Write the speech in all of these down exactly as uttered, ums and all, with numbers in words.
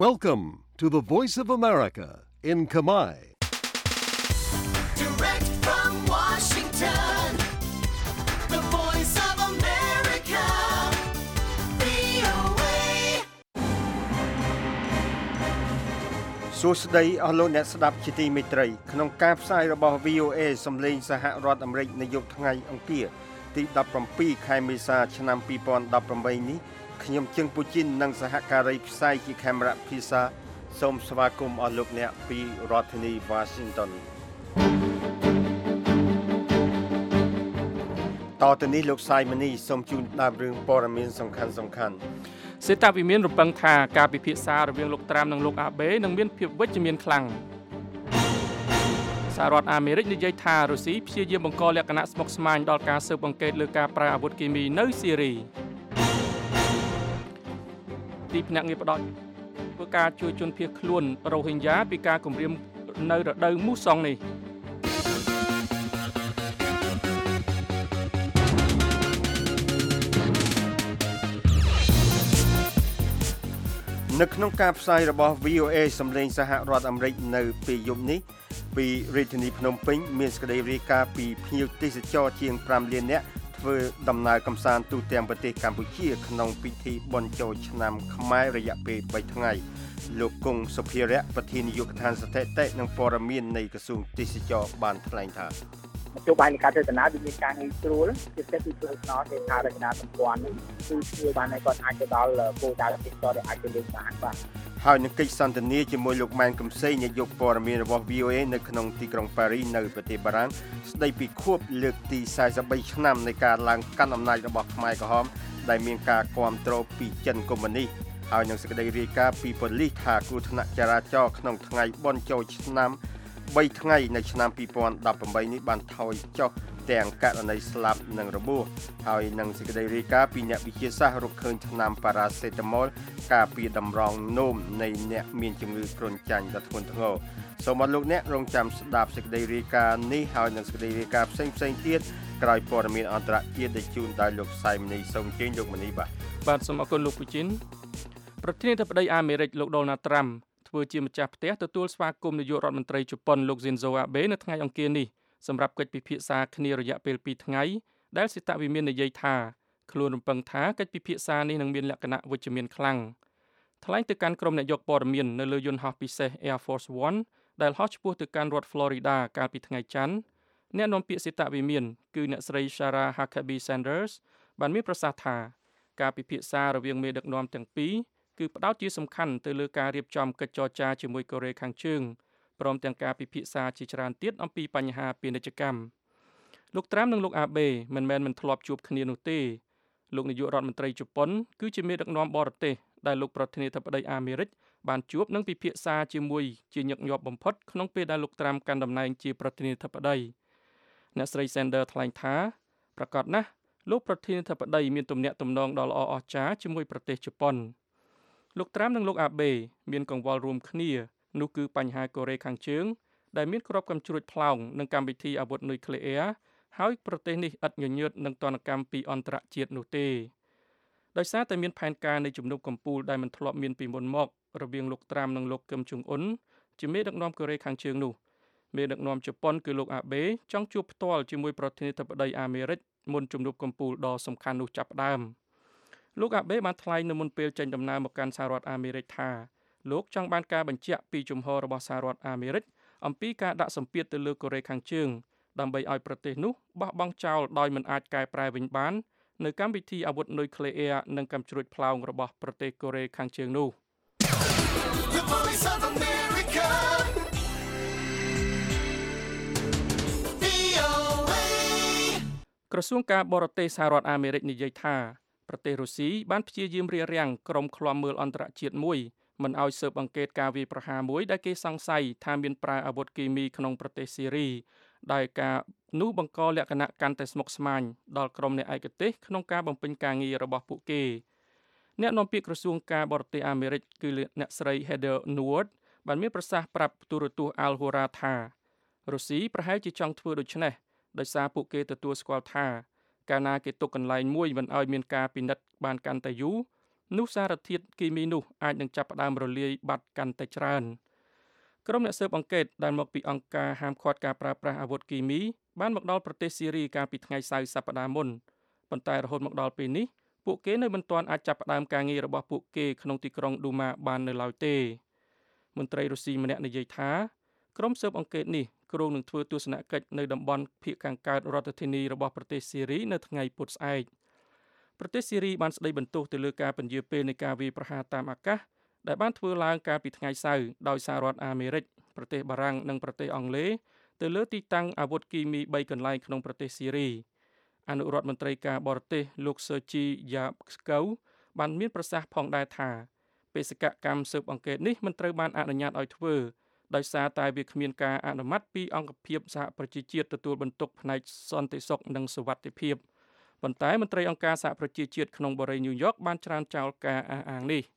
Welcome to the Voice of America in Khmer. Direct from Washington, the Voice of America, វី អូ เอសួស្តីអស់លោកអ្នកស្ដាប់ជាទីមេត្រីក្នុងការផ្សាយរបស់ វី អូ เอ សំឡេងសហរដ្ឋអាមេរិកនៅយប់ថ្ងៃអង្គារទីដប់ប្រាំពីរខែមេសាឆ្នាំពីរពាន់ដប់ប្រាំបីនេះខ្ញុំជឹងពូជីននិងសហការីផ្សាយជាកាមេរ៉ាភាសាសូមស្វាគមន៍អស់លោកអ្នកពីរដ្ឋធានី Washington តទៅនេះលោកសាយមនីសូមជូនដើមរឿងព័ត៌មានសំខាន់សំខាន់សេតាវិមានរំពឹងថាការពិភាក្សារវាងលោកត្រាំនិងលោកអាបេនឹងមានភាពវិជ្ជមានខ្លាំងសហរដ្ឋអាមេរិកនិយាយថារុស្ស៊ីព្យាយាមបង្កលក្ខណៈស្មុគស្មាញដល់ការស៊ើបអង្កេតលើការប្រើអាវុធគីមីនៅស៊ីរីទីភ្នាក់ងារផ្ដោតធ្វើការជួយជនភៀសខ្លួនរ៉ូហិញយ៉ាពីការគំរាមនៅរដូវមូសុងនេះនៅក្នុងការផ្សាយរបស់ វី អូ เอ សំឡេងសហរដ្ឋអាមេរិកនៅពេលយប់នេះពីរាជធានីភ្នំពេញមានសេចក្តីរាយការណ៍ពីភ្ញៀវទេសចរជាងប្រាំលាននាក់ធ្វើដំណើរកម្សាន្តទូទាំងប្រទេសកម្ពុជាក្នុងពិធីបុណ្យចូលឆ្នាំខ្មែររយៈពេលបីថ្ងៃលោកគង់សុភារៈប្រធាននាយកដ្ឋានស្ថិតិនិងព័ត៌មាននៃក្រសួងទេសចរបានថ្លែងថានយោបាយនៃការទស្សនាវាមានការងាយស្រួលជាពិសេសគឺផ្លូវថ្នល់ទេថារចនាសម្ព័ន្ធនេះគឺធ្វើបានឲ្យគាត់អាចទៅដល់គោលដៅទេសចរដែលអាចទៅលេងបានបាទហើយនឹងកិច្ចសន្ទនាជាមួយលោកម៉ែនកំសីនាយកព័ត៌មានរបស់ វី អូ เอ នៅក្នុងទីក្រុងប៉ារីសនៅប្រទេសបារាំងស្ដីពីខួបលើកទីសែនបីឆ្នាំនៃការឡើងកាន់អំណាចរបស់ខ្មែរក្រហមដែលមានការគាំទ្រពីចិនកុម្មុយនីសហើយនឹងសេចក្តីរាយការណ៍ពីប៉ូលីសថាគ្រោះថ្នាក់ចរាចរណ៍ក្នុងថ្ងៃបុណ្យចូលឆ្នាំបីថ្ងៃនៅឆ្នាំពីរពាន់ដប់ប្រាំបីនេះបានថយចុះទាំងករណីស្លាប់និងរបួសហើយនឹងសេចក្តីរាយការណ៍ពីអ្នកវិទ្យាសាស្ត្ររកឃើញថ្នាំប៉ារ៉ាសេតាមុលការពារតម្រងនោមនៃអ្នកមានជំងឺគ្រុនចាញ់ដ៏ធ្ងន់ធ្ងរសូមអរលោកអ្នករងចាំស្ដាប់សេចក្តីរាយការណ៍នេះហើយនឹងសេចក្តីរាយការណ៍ផ្សេងផ្សេងទៀតក្រោយព័ត៌មានអន្តរជាតិដែលជូនដោយលោកសៃមនីសូមអញ្ជើញលោកមនីបាទបាទសូមអរគុណលោកពូជីនប្រធានាធិបតីអាមេរិកលោកដូណាល់ត្រាំធ្វើជាម្ចាស់ផ្ទះទទួលស្វាគមន៍នាយករដ្ឋមន្ត្រីជប៉ុនលោកស៊ីនโซអាបេនៅថ្ងៃអង្គារនេះសម្រាប់កិច្ចពិភាក្សាគ្នារយៈពេលពីរថ្ងៃដែលសេតវិមាននិយាយថាខ្លួនរំពឹងថាកិច្ចពិភាក្សានេះនឹងមានលក្ខណៈវិជ្ជមានខ្លាំងថ្លែងទៅកាន់ក្រុមអ្នកយកព័ត៌មាននៅលើយន្តហោះពិសេស Air Force One ដែលហោះឆ្ពោះទៅកាន់រដ្ឋ Florida កាលពីថ្ងៃច័ន្ទអ្នកនាំពាក្យសេតវិមានគឺអ្នកស្រី Sarah Huckabee Sanders បានមានប្រសាសន៍ថាការពិភាក្សារវាងមេដឹកនាំទាំងពីរគឺផ្ដោតជាសំខាន់ទៅលើការរៀបចំកិច្ចចរចាជាមួយកូរ៉េខាងជើងព្រមទាំងការពិភាក្សាជាច្រើនទៀតអំពីបញ្ហាពាណិជ្ជកម្មលោកត្រាំនិងលោកអាបេមិនមែនមិនធ្លាប់ជួបគ្នានោះទេលោកនាយករដ្ឋមន្ត្រីជប៉ុនគឺជាមេដឹកនាំបរទេសដែលលោកប្រធានាធិបតីអាមេរិកបានជួបនិងពិភាក្សាជាមួយជាញឹកញាប់បំផុតក្នុងពេលដែលលោកត្រាំកាន់តំណែងជាប្រធានាធិបតីអ្នកស្រី Sanders ថ្លែងថាប្រកាសណាស់លោកប្រធានាធិបតីមានទំនាក់ទំនងដ៏ល្អអស្ចារ្យជាមួយប្រទេសជប៉ុនលោកត្រាំនិងលោកអាបេមានកង្វល់រួមគ្នានោះគឺបញ្ហាកូរ៉េខាងជើងដែលមានគ្រាប់កាំជ្រួចផ្លោងនិងកម្មវិធីអាវុធនុយក្លេអ៊ែរហើយប្រទេសនេះឥតញញើតនឹងទណ្ឌកម្មពីអន្តរជាតិនោះទេដោយសារតែមានផែនការនៃជំនួបកំពូលដែលមិនធ្លាប់មានពីមុនមករវាងលោកត្រាំនិងលោកគឹមជុងអ៊ុនជាមេដឹកនាំកូរ៉េខាងជើងនោះមេដឹកនាំជប៉ុនគឺលោកអាបេចង់ជួបផ្ទាល់ជាមួយប្រធានាធិបតីអាមេរិកមុនជំនួបកំពូលដ៏សំខាន់នោះចាប់ផ្ដើមលោកអាបេបានថ្លែងនៅមុនពេលចេញដំណើរមកកាន់សហរដ្ឋអាមេរិកថាលោកចង់បានការបញ្ជាក់ពីជំហររបស់សហរដ្ឋអាមេរិកអំពីការដាក់សម្ពាធទៅលើកូរ៉េខាងជើងដើម្បីឲ្យប្រទេសនោះបោះបង់ចោលដោយមិនអាចកែប្រែវិញបាននៅកម្មវិធីអាវុធនុយក្លេអ៊ែរនិងកាំជ្រួចផ្លោងរបស់ប្រទេសកូរ៉េខាងជើងនោះក្រសួងការបរទេសសហរដ្ឋអាមេរិកនិយាយថាប្រទេសរុស្ស៊ីបានព្យាយាមរារាំងក្រុមឃ្លាំមើលអន្តរជាតិមួយមិនឲ្យស៊ើបអង្កេតការវាយប្រហារមួយដែលគេសង្ស័យថាមានប្រើអាវុធគីមីក្នុងប្រទេសស៊ីរីដែលការនោះបង្កលក្ខណៈកាន់តែស្មុគស្មាញដល់ក្រុមអ្នកឯកទេសក្នុងការបំពេញការងាររបស់ពួកគេអ្នកនាំពាក្យក្រសួងការបរទេសអាមេរិកគឺអ្នកស្រី Heather Nauert បានមានប្រសាសន៍ប្រាប់ទូរទស្សន៍ Al Jazeera ថារុស្ស៊ីប្រហែលជាចង់ធ្វើដូច្នេះដោយសារពួកគេទទួលស្គាល់ថាកាលណាគេទុកកន្លែងមួយមិនឲ្យមានការពិនិត្យបានកាន់តែយូរនោះសារធាតុគីមីនោះអាចនឹងចាប់ផ្ដើមរលាយបាត់កាន់តែច្រើនក្រុមអ្នកស៊ើបអង្កេតដែលមកពីអង្គការហាមឃាត់ការប្រើប្រាស់អាវុធគីមីបានមកដល់ប្រទេសស៊េរីកាលពីថ្ងៃសៅរ៍សប្តាហ៍មុនប៉ុន្តែរហូតមកដល់ពេលនេះពួកគេនៅមិនទាន់អាចចាប់ផ្ដើមការងាររបស់ពួកគេក្នុងទីក្រុងឌូម៉ាបាននៅឡើយទេមន្ត្រីរុស្ស៊ីម្នាក់និយាយថាក្រុមស៊ើបអង្កេតនេះគ្រោងនឹងធ្វើទស្សនកិច្ចនៅតំបន់ភាគខាងកើតរដ្ឋធានីរបស់ប្រទេសស៊េរីនៅថ្ងៃពុធស្អែកប្រទេសស៊េរីបានស្ដីបន្ទោសទៅលើការពន្យាពេលនៃការវាយប្រហារតាមអាកាសដែលបានធ្វើឡើងកាលពីថ្ងៃសៅរ៍ដោយសហរដ្ឋអាមេរិកប្រទេសបារាំងនិងប្រទេសអង់គ្លេសទៅលើទីតាំងអាវុធគីមីបីកន្លែងក្នុងប្រទេសស៊េរីអនុរដ្ឋមន្ត្រីការបរទេសលោកសឺជីយ៉ាស្កូវបានមានប្រសាសន៍ផងដែរថាបេសកកម្មស៊ើបអង្កេតនេះមិនត្រូវបានអនុញ្ញាតឲ្យធ្វើដោយសារតែវាគ្មានការអនុម័តពីអង្គភាពសហប្រជាជាតិទទួលបន្ទុកផ្នែកសន្តិសុខនិងសុវត្ថិភាពប៉ុន្តែមន្ត្រីអង្គការសហប្រជាជាតិក្នុងបូរីញូវយ៉កបានច្រានចោលការអះអាងនេះ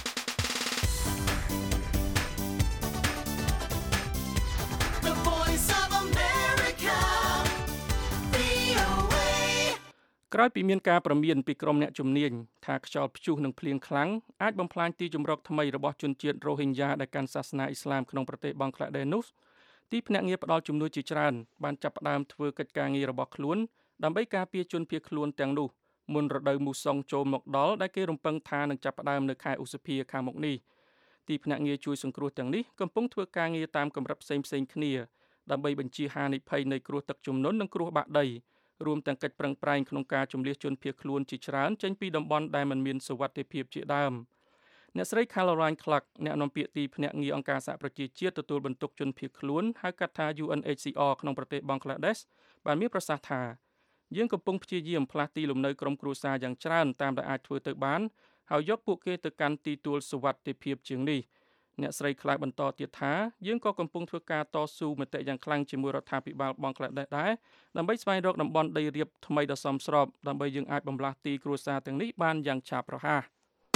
ក្រោយពីមានការព្រមានពីក្រុមអ្នកជំនាញថាខ្យល់ព្យុះនិងភ្លៀងខ្លាំងអាចបំផ្លាញទីជម្រកថ្មីរបស់ជនជាតិរ៉ូហិញយ៉ាដែលកាន់សាសនាអ៊ីស្លាមក្នុងប្រទេសបង់ក្លាដេសនោះទីភ្នាក់ងារផ្ដល់ជំនួយជាច្រើនបានចាប់ផ្ដើមធ្វើកិច្ចការងាររបស់ខ្លួនដើម្បីការពារជនភៀសខ្លួនទាំងនោះមុនរដូវមូសុងចូលមកដល់ដែលគេរំពឹងថានឹងចាប់ផ្ដើមនៅខែឧសភាខាងមុខនេះទីភ្នាក់ងារជួយសង្គ្រោះទាំងនេះកំពុងធ្វើការងារតាមកម្រិតផ្សេងៗគ្នាដើម្បីបញ្ជាហានិភ័យនៃគ្រោះទឹកជំនន់និងគ្រោះបាក់ដីរួមទាំងកិច្ចប្រឹងប្រែងក្នុងការជម្លៀសជនភៀសខ្លួនជាច្រើនចេញពីតំបន់ដែលមិនមានសុវត្ថិភាពជាដើមអ្នកស្រី Caroline Clark អ្នកនាំពាក្យទីភ្នាក់ងារអង្គការសហប្រជាជាតិទទួលបន្ទុកជនភៀសខ្លួនហៅកាត់ថា U N H C R ក្នុងប្រទេសបង់ក្លាដេសបានមានប្រសាសន៍ថាយើងកំពុងព្យាយាមផ្លាស់ទីលំនៅក្រុមគ្រួសារយ៉ាងច្រើនតាមដែលអាចធ្វើទៅបានហើយយកពួកគេទៅកាន់ទីទួលសុវត្ថិភាពជាងនេះអ្នកស្រីខ្លះបន្តទៀតថាយើងក៏កំពុងធ្វើការតស៊ូមតិយ៉ាងខ្លាំងជាមួយរដ្ឋាភិបាលបង់ក្លាដេសដែរដើម្បីស្វែងរកតំបន់ដីរាបថ្មីដ៏សមស្របដើម្បីយើងអាចបំលាស់ទីគ្រួសារទាំងនេះបានយ៉ាងឆាប់រហ័ស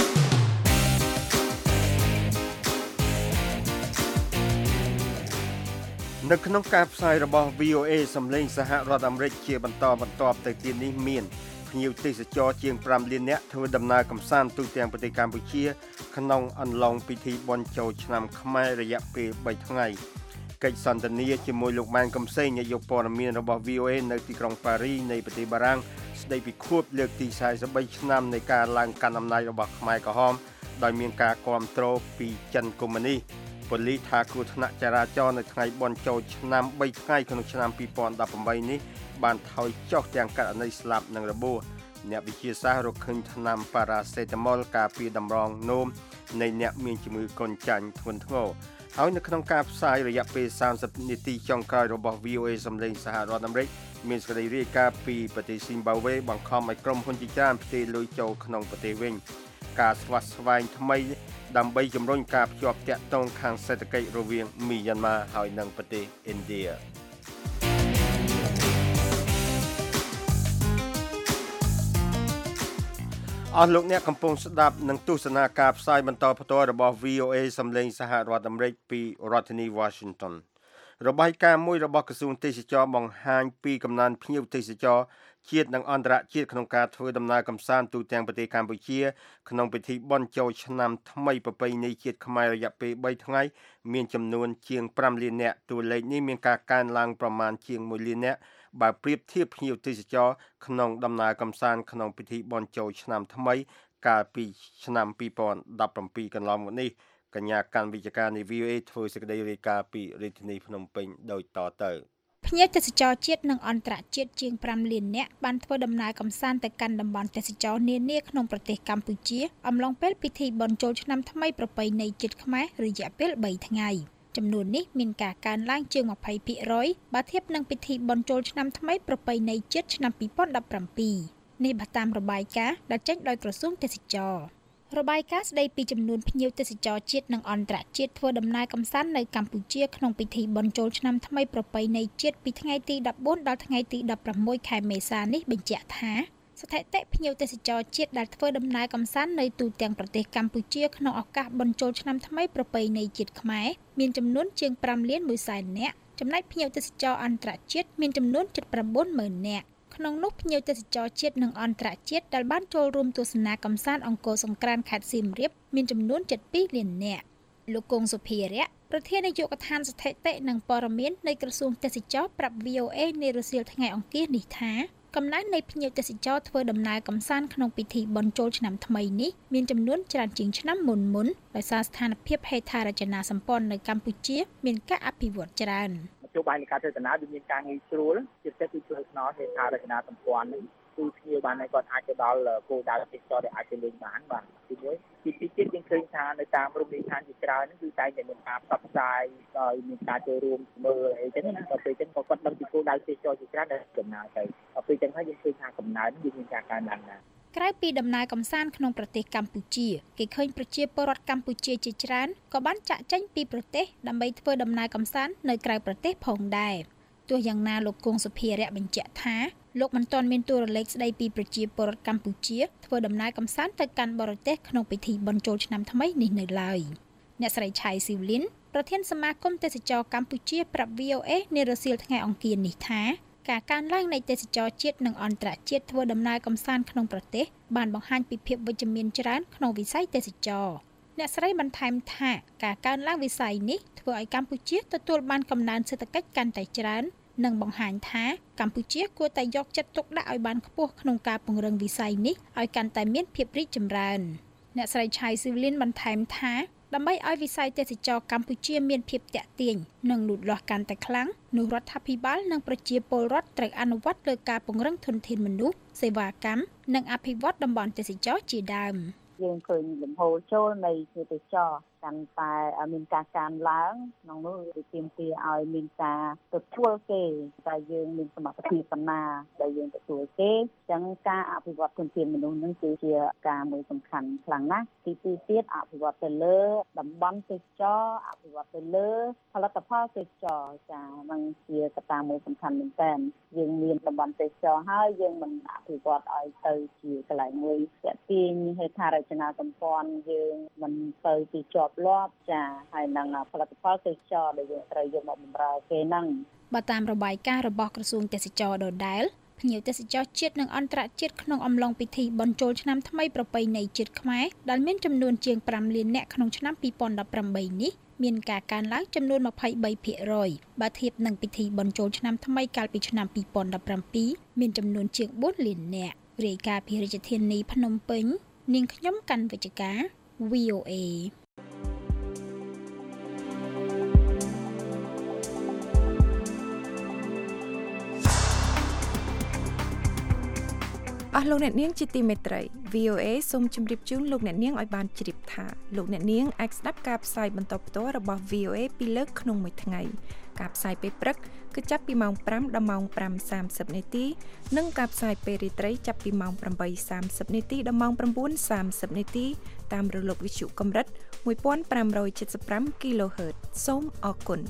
នៅក្នុងការផ្សាយរបស់ V O A សំឡេងសហរដ្ឋអាមេរិកជាបន្តបន្ទាប់ទៅទៀតនេះមានភ្ញៀវទេសចរជាងប្រាំលាននាក់ធ្វើដំណើរកម្សាន្តទូទាំងប្រទេសកម្ពុជាក្នុងអន្លង់ពិធីបុណ្យចូលឆ្នាំខ្មែររយៈពេលបីថ្ងៃកិច្ចសន្ទនាជាមួយលោកម៉ែនកំសែងនាយកព័ត៌មានរបស់ V O A នៅទីក្រុងប៉ារីនៃប្រទេសបារាំងស្ដីពីខួបលើកទីសែនបីឆ្នាំនៃការឡើងកាន់អំណាចរបស់ខ្មែរក្រហមដោយមានការគាំទ្រពីចិនកុម្មុយនីសប៉ូលីសថាគ្រោះថ្នាក់ចរាចរណ៍នៅថ្ងៃបុណ្យចូលឆ្នាំបីថ្ងៃក្នុងឆ្នាំពីរពាន់ដប់ប្រាំបីនេះបានថយចុះទាំងករណីស្លាប់និងរបួសអ្នកវិទ្យាសាស្ត្ររកឃើញថ្នាំប៉ារ៉ាសេតាមុលការពារតម្រងនោមនៃអ្នកមានជំងឺកូនចាញ់ធ្ងន់ធ្ងរហើយនៅក្នុងការផ្សាយរយៈពេលសាមសិបនាទីចុងក្រោយរបស់ V O A សំឡេងសហរដ្ឋអាមេរិកមានសេចក្តីរាយការណ៍ពីប្រទេសស៊ីមបាវេបង្ខំឲ្យក្រុមហ៊ុនជាច្រើនផ្ទេរលុយចូលក្នុងប្រទេសវិញការស្វាស្វែងថ្មីដើម្បីជំរុញការភ្ជាប់ទាក់ទងខាងសេដ្ឋកិច្ចរវាងមីយ៉ាន់ម៉ាហើយនិងប្រទេសឥណ្ឌាអស់លោកអ្នកកំពុងស្ដាប់និងទស្សនាការផ្សាយបន្តផ្ទាល់របស់ V O A សំឡេងសហរដ្ឋអាមេរិកពីរដ្ឋធានី Washington របាយការណ៍មួយរបស់ក្រសួងទេសចរបង្ហាញពីកំណើនភ្ញៀវទេសចរជាតិនិងអន្តរជាតិក្នុងការធ្វើដំណើរកម្សាន្តទូទាំងប្រទេសកម្ពុជាក្នុងពិធីបុណ្យចូលឆ្នាំថ្មីប្រពៃណីជាតិខ្មែររយៈពេលបីថ្ងៃមានចំនួនជាងប្រាំលាននាក់តួលេខនេះមានការកើនឡើងប្រមាណជាងមួយលាននាក់បើប្រៀបធៀបភ្ញៀវទេសចរក្នុងដំណើរកម្សាន្តក្នុងពិធីបុណ្យចូលឆ្នាំថ្មីកាលពីឆ្នាំពីរពាន់ដប់ប្រាំពីរកន្លងមកនេះកញ្ញាកាន់វិជ្ជការនៃ V O A ធ្វើសេចក្តីរាយការណ៍ពីរាជធានីភ្នំពេញដូចតទៅភ្ញៀវទេសចរជាតិនិងអន្តរជាតិជាងប្រាំលាននាក់បានធ្វើដំណើរកម្សាន្តទៅកាន់តំបន់ទេសចរនានាក្នុងប្រទេសកម្ពុជាអំឡុងពេលពិធីបុណ្យចូលឆ្នាំថ្មីប្រពៃណីជាតិខ្មែររយៈពេលបីថ្ងៃចំនួននេះមានការកើនឡើងជាងยี่สิบភាគរយបើធៀបនឹងពិធីបុណ្យចូលឆ្នាំថ្មីប្រពៃណីជាតិឆ្នាំពីរពាន់ដប់ប្រាំពីរនេះបើតាមរបាយការណ៍ដែលចេញដោយក្រសួងទេសចររបាយការណ៍ស្ដីពីចំនួនភ្ញៀវទេសចរជាតិនិងអន្តរជាតិធ្វើដំណើរកម្សាន្តនៅកម្ពុជាក្នុងពិធីបុណ្យចូលឆ្នាំថ្មីប្រពៃណីជាតិពីថ្ងៃទីដប់បួនដល់ថ្ងៃទីដប់ប្រាំមួយខែមេសានេះបញ្ជាក់ថាស្ថិតិភ្ញៀវទេសចរជាតិដែលធ្វើដំណើរកម្សាន្តនៅទូទាំងប្រទេសកម្ពុជាក្នុងឱកាសបុណ្យចូលឆ្នាំថ្មីប្រពៃណីជាតិខ្មែរមានចំនួនជាងប្រាំលានមួយសែននាក់ចំណែកភ្ញៀវទេសចរអន្តរជាតិមានចំនួនជិតប្រាំបួនម៉ឺននាក់ក្នុងនោះភ្ញៀវទេសចរជាតិនិងអន្តរជាតិដែលបានចូលរួមទស្សនាកម្សាន្តអង្គរសង្ក្រាន្តខេត្តសៀមរាបមានចំនួនជិតពីរលាននាក់លោកគង់សុភារៈប្រធាននាយកដ្ឋានស្ថិតិនិងព័ត៌មាននៃក្រសួងទេសចរប្រាប់ វី អូ អេ នារសៀលថ្ងៃអង្គារនេះថាកំណើននៃភ្ញៀវទេសចរធ្វើដំណើរកម្សាន្តក្នុងពិធីបុណ្យចូលឆ្នាំថ្មីនេះមានចំនួនច្រើនជាងឆ្នាំមុនមុនដោយសារស្ថានភាពហេដ្ឋារចនាសម្ព័ន្ធនៅកម្ពុជាមានការអភិវឌ្ឍច្រើននយោបាយនៃការធ្វើដំណើរវាមានការងាយស្រួលជាពិសេសគឺជួយស្នើហេដ្ឋារចនាសម្ព័ន្ធនេះគឺភ្ញៀវបានគាត់អាចទៅដល់គោលដៅទេសចរដែលអាចទៅលេងបានបាទទីមួយទីពីរទៀតយើងឃើញថានៅតាមរមណីយដ្ឋានជាច្រើនហ្នឹងគឺតែតែមានការផ្សព្វផ្សាយដោយមានការចូលរួមមើលអីចឹងណាដល់ពេលចឹងក៏គាត់ដឹងពីគោលដៅទេសចរជាច្រើនដែលដំណើរទៅដល់ពេលចឹងហើយយើងឃើញថាកំណើននេះមានការកើនឡើងណាស់ក្រៅពីដំណើរកម្សាន្តក្នុងប្រទេសកម្ពុជាគេឃើញប្រជាពលរដ្ឋកម្ពុជាជាច្រើនក៏បានចាក់ចែងពីប្រទេសដើម្បីធ្វើដំណើរកម្សាន្តនៅក្រៅប្រទេសផងដែរទោះយ៉ាងណាលោកគង់សុភារៈបញ្ជាក់ថាលោកមិនទាន់មានទូរលេខស្ដីពីប្រជាពលរដ្ឋកម្ពុជាធ្វើដំណើរកម្សាន្តទៅកាន់បរទេសក្នុងពិធីបុណ្យចូលឆ្នាំថ្មីនេះនៅឡើយអ្នកស្រីឆៃស៊ីវលីនប្រធានសមាគមទេសចរកម្ពុជាប្រាប់ វី អូ អេ នារសៀលថ្ងៃអង្គារនេះថាការកើនឡើងនៃទេសចរជាតិនិងអន្តរជាតិធ្វើដំណើរកម្សាន្តក្នុងប្រទេសបានបង្ហាញពីភាពវិជ្ជមានច្រើនក្នុងវិស័យទេសចរអ្នកស្រីបន្ថែមថាការកើនឡើងវិស័យនេះធ្វើឲ្យកម្ពុជាទទួលបានកំណើនសេដ្ឋកិច្ចកាន់តែច្រើននិងបង្ហាញថាកម្ពុជាគួរតែយកចិត្តទុកដាក់ឲ្យបានខ្ពស់ក្នុងការពង្រឹងវិស័យនេះឲ្យកាន់តែមានភាពរីកចម្រើនអ្នកស្រីឆៃស៊ីវលីនបន្ថែមថាដើម្បីឲ្យវិស័យទេសចរកម្ពុជាមានភាពតាក់ទាញនិងលូតលាស់កាន់តែខ្លាំងនោះរដ្ឋាភិបាលនិងប្រជាពលរដ្ឋត្រូវអនុវត្តលើការពង្រឹងធនធានមនុស្សសេវាកម្មនិងអភិវឌ្ឍតំបន់ទេសចរជាដើមយើងឃើញលំហូរចូលនៃទេសចរកាន់តែមានការកើនឡើងក្នុងនោះវាទាមទារឲ្យមានការទទួលគេតែយើងមានសមត្ថភាពប៉ុណ្ណាដែលយើងទទួលគេអញ្ចឹងការអភិវឌ្ឍធនធានមនុស្សនឹងគឺជាការមួយសំខាន់ខ្លាំងណាស់ទីពីរទៀតអភិវឌ្ឍទៅលើតំបន់ទេសចរអភិវឌ្ឍទៅលើផលិតផលទេសចរចានឹងជាកត្តាមួយសំខាន់មែនទែនយើងមានតំបន់ទេសចរហើយយើងមិនអភិវឌ្ឍឲ្យទៅជាកន្លែងមួយទាក់ទាញហេដ្ឋារចនាសម្ព័ន្ធយើងមិនទៅទីជាប់លាប់ចាហើយនឹងផលិតផលទេសចរដែលយើងត្រូវយកមកបម្រើគេហ្នឹងបើតាមរបាយការណ៍របស់ក្រសួងទេសចរដដែលភ្ញៀវទេសចរជាតិនិងអន្តរជាតិក្នុងអំឡុងពិធីបុណ្យចូលឆ្នាំថ្មីប្រពៃណីជាតិខ្មែរដែលមានចំនួនជាងប្រាំលាននាក់ក្នុងឆ្នាំពីរពាន់ដប់ប្រាំបីនេះមានការកើនឡើងចំនួនម្ភៃបីភាគរយបើធៀបនឹងពិធីបុណ្យចូលឆ្នាំថ្មីកាលពីឆ្នាំពីរពាន់ដប់ប្រាំពីរមានចំនួនជាងបួនលាននាក់រាយការណ៍ពីរាជធានីភ្នំពេញនាងខ្ញុំកាន់វិជ្ជការ វី អូ អេអស់លោកអ្នកនាងជាទីមេត្រី វី អូ អេ សូមជម្រាបជូនលោកអ្នកនាងឲ្យបានជ្រាបថាលោកអ្នកនាងអាចស្ដាប់ការផ្សាយបន្តផ្ទាល់របស់ វី អូ អេ ពីរលើកក្នុងមួយថ្ងៃការផ្សាយពេលព្រឹកគឺចាប់ពីម៉ោងប្រាំដល់ម៉ោងប្រាំសាមសិបនាទីនិងការផ្សាយពេលរាត្រីចាប់ពីម៉ោងប្រាំបីសាមសិបនាទីដល់ម៉ោងប្រាំបួនសាមសិបនាទីតាមរលកវិទ្យុកម្រិតមួយពាន់ប្រាំរយសិបប្រាំ គីឡូហឺត សូមអរគុណ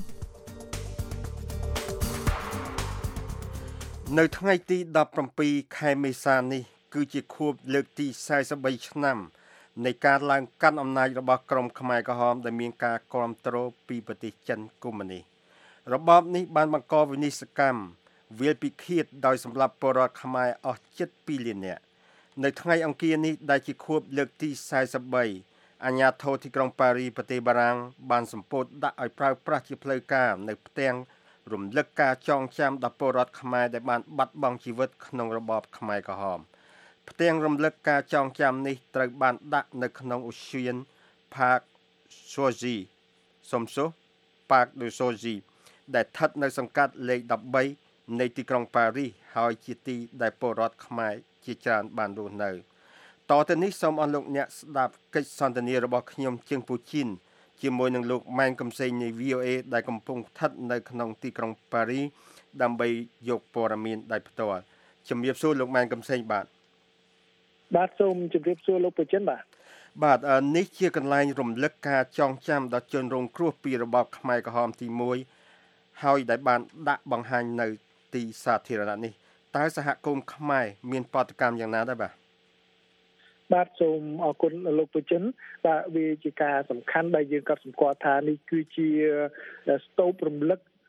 នៅថ្ងៃទីដប់ប្រាំពីរខែមេសានេះគឺជាខួបលើកទីសែសិបបីឆ្នាំនៃការឡើងកាន់អំណាចរបស់ក្រុមខ្មែរក្រហមដែលមានការគ្រប់គ្រងពីប្រទេសចិនកុម្មុយនីសរបបនេះបានបង្កវិនាសកម្មវាលពិឃាតដោយសម្លាប់ពលរដ្ឋខ្មែរអស់ជិតពីរលាននាក់នៅថ្ងៃអង្គារនេះដែលជាខួបលើកទីសែសិបបីអាជ្ញាធរទីក្រុងប៉ារីប្រទេសបារាំងបានសម្ពោធដាក់ឲ្យប្រើប្រាស់ជាផ្លូវការនៅផ្ទាំងរំលឹកការចងចាំដល់ពលរដ្ឋខ្មែរដែលបានបាត់បង់ជីវិតក្នុងរបបខ្មែរក្រហមផ្ទាំងរំលឹកការចងចាំនេះត្រូវបានដាក់នៅក្នុងឧទ្យាន Parc Soji សំសុ Parc de Soji ដែលស្ថិតនៅសង្កាត់លេខដប់បីនៃទីក្រុងប៉ារីសហើយជាទីដែលពលរដ្ឋខ្មែរជាច្រើនបានរស់នៅតទៅនេះសូមអស់លោកអ្នកស្ដាប់កិច្ចសន្ទនារបស់ខ្ញុំជើងពូជីនជាមួយនឹងលោកម៉ែនកំសែងនៃ វី អូ អេ ដែលកំពុងស្ថិតនៅក្នុងទីក្រុងប៉ារីសដើម្បីយកព័ត៌មានដោយផ្ទាល់ជំរាបសួរលោកម៉ែនកំសែងបាទបាទសូមជម្រាបសួរលោកពូចិនបាទបាទនេះជាកន្លែងរំលឹកការចងចាំដល់ជនរងគ្រោះពីរបបខ្មែរក្រហមទីមួយហើយដែលបានដាក់បង្ហាញនៅទីសាធារណៈនេះតើសហគមន៍ខ្មែរមានបដកម្មយ៉ាងណាដែរបាទបាទសូមអរគុណលោកពូចិនបាទវាជាការសំខាន់ដែលយើងក៏សម្គាល់ថានេះគឺជាស្ទូបរំលឹក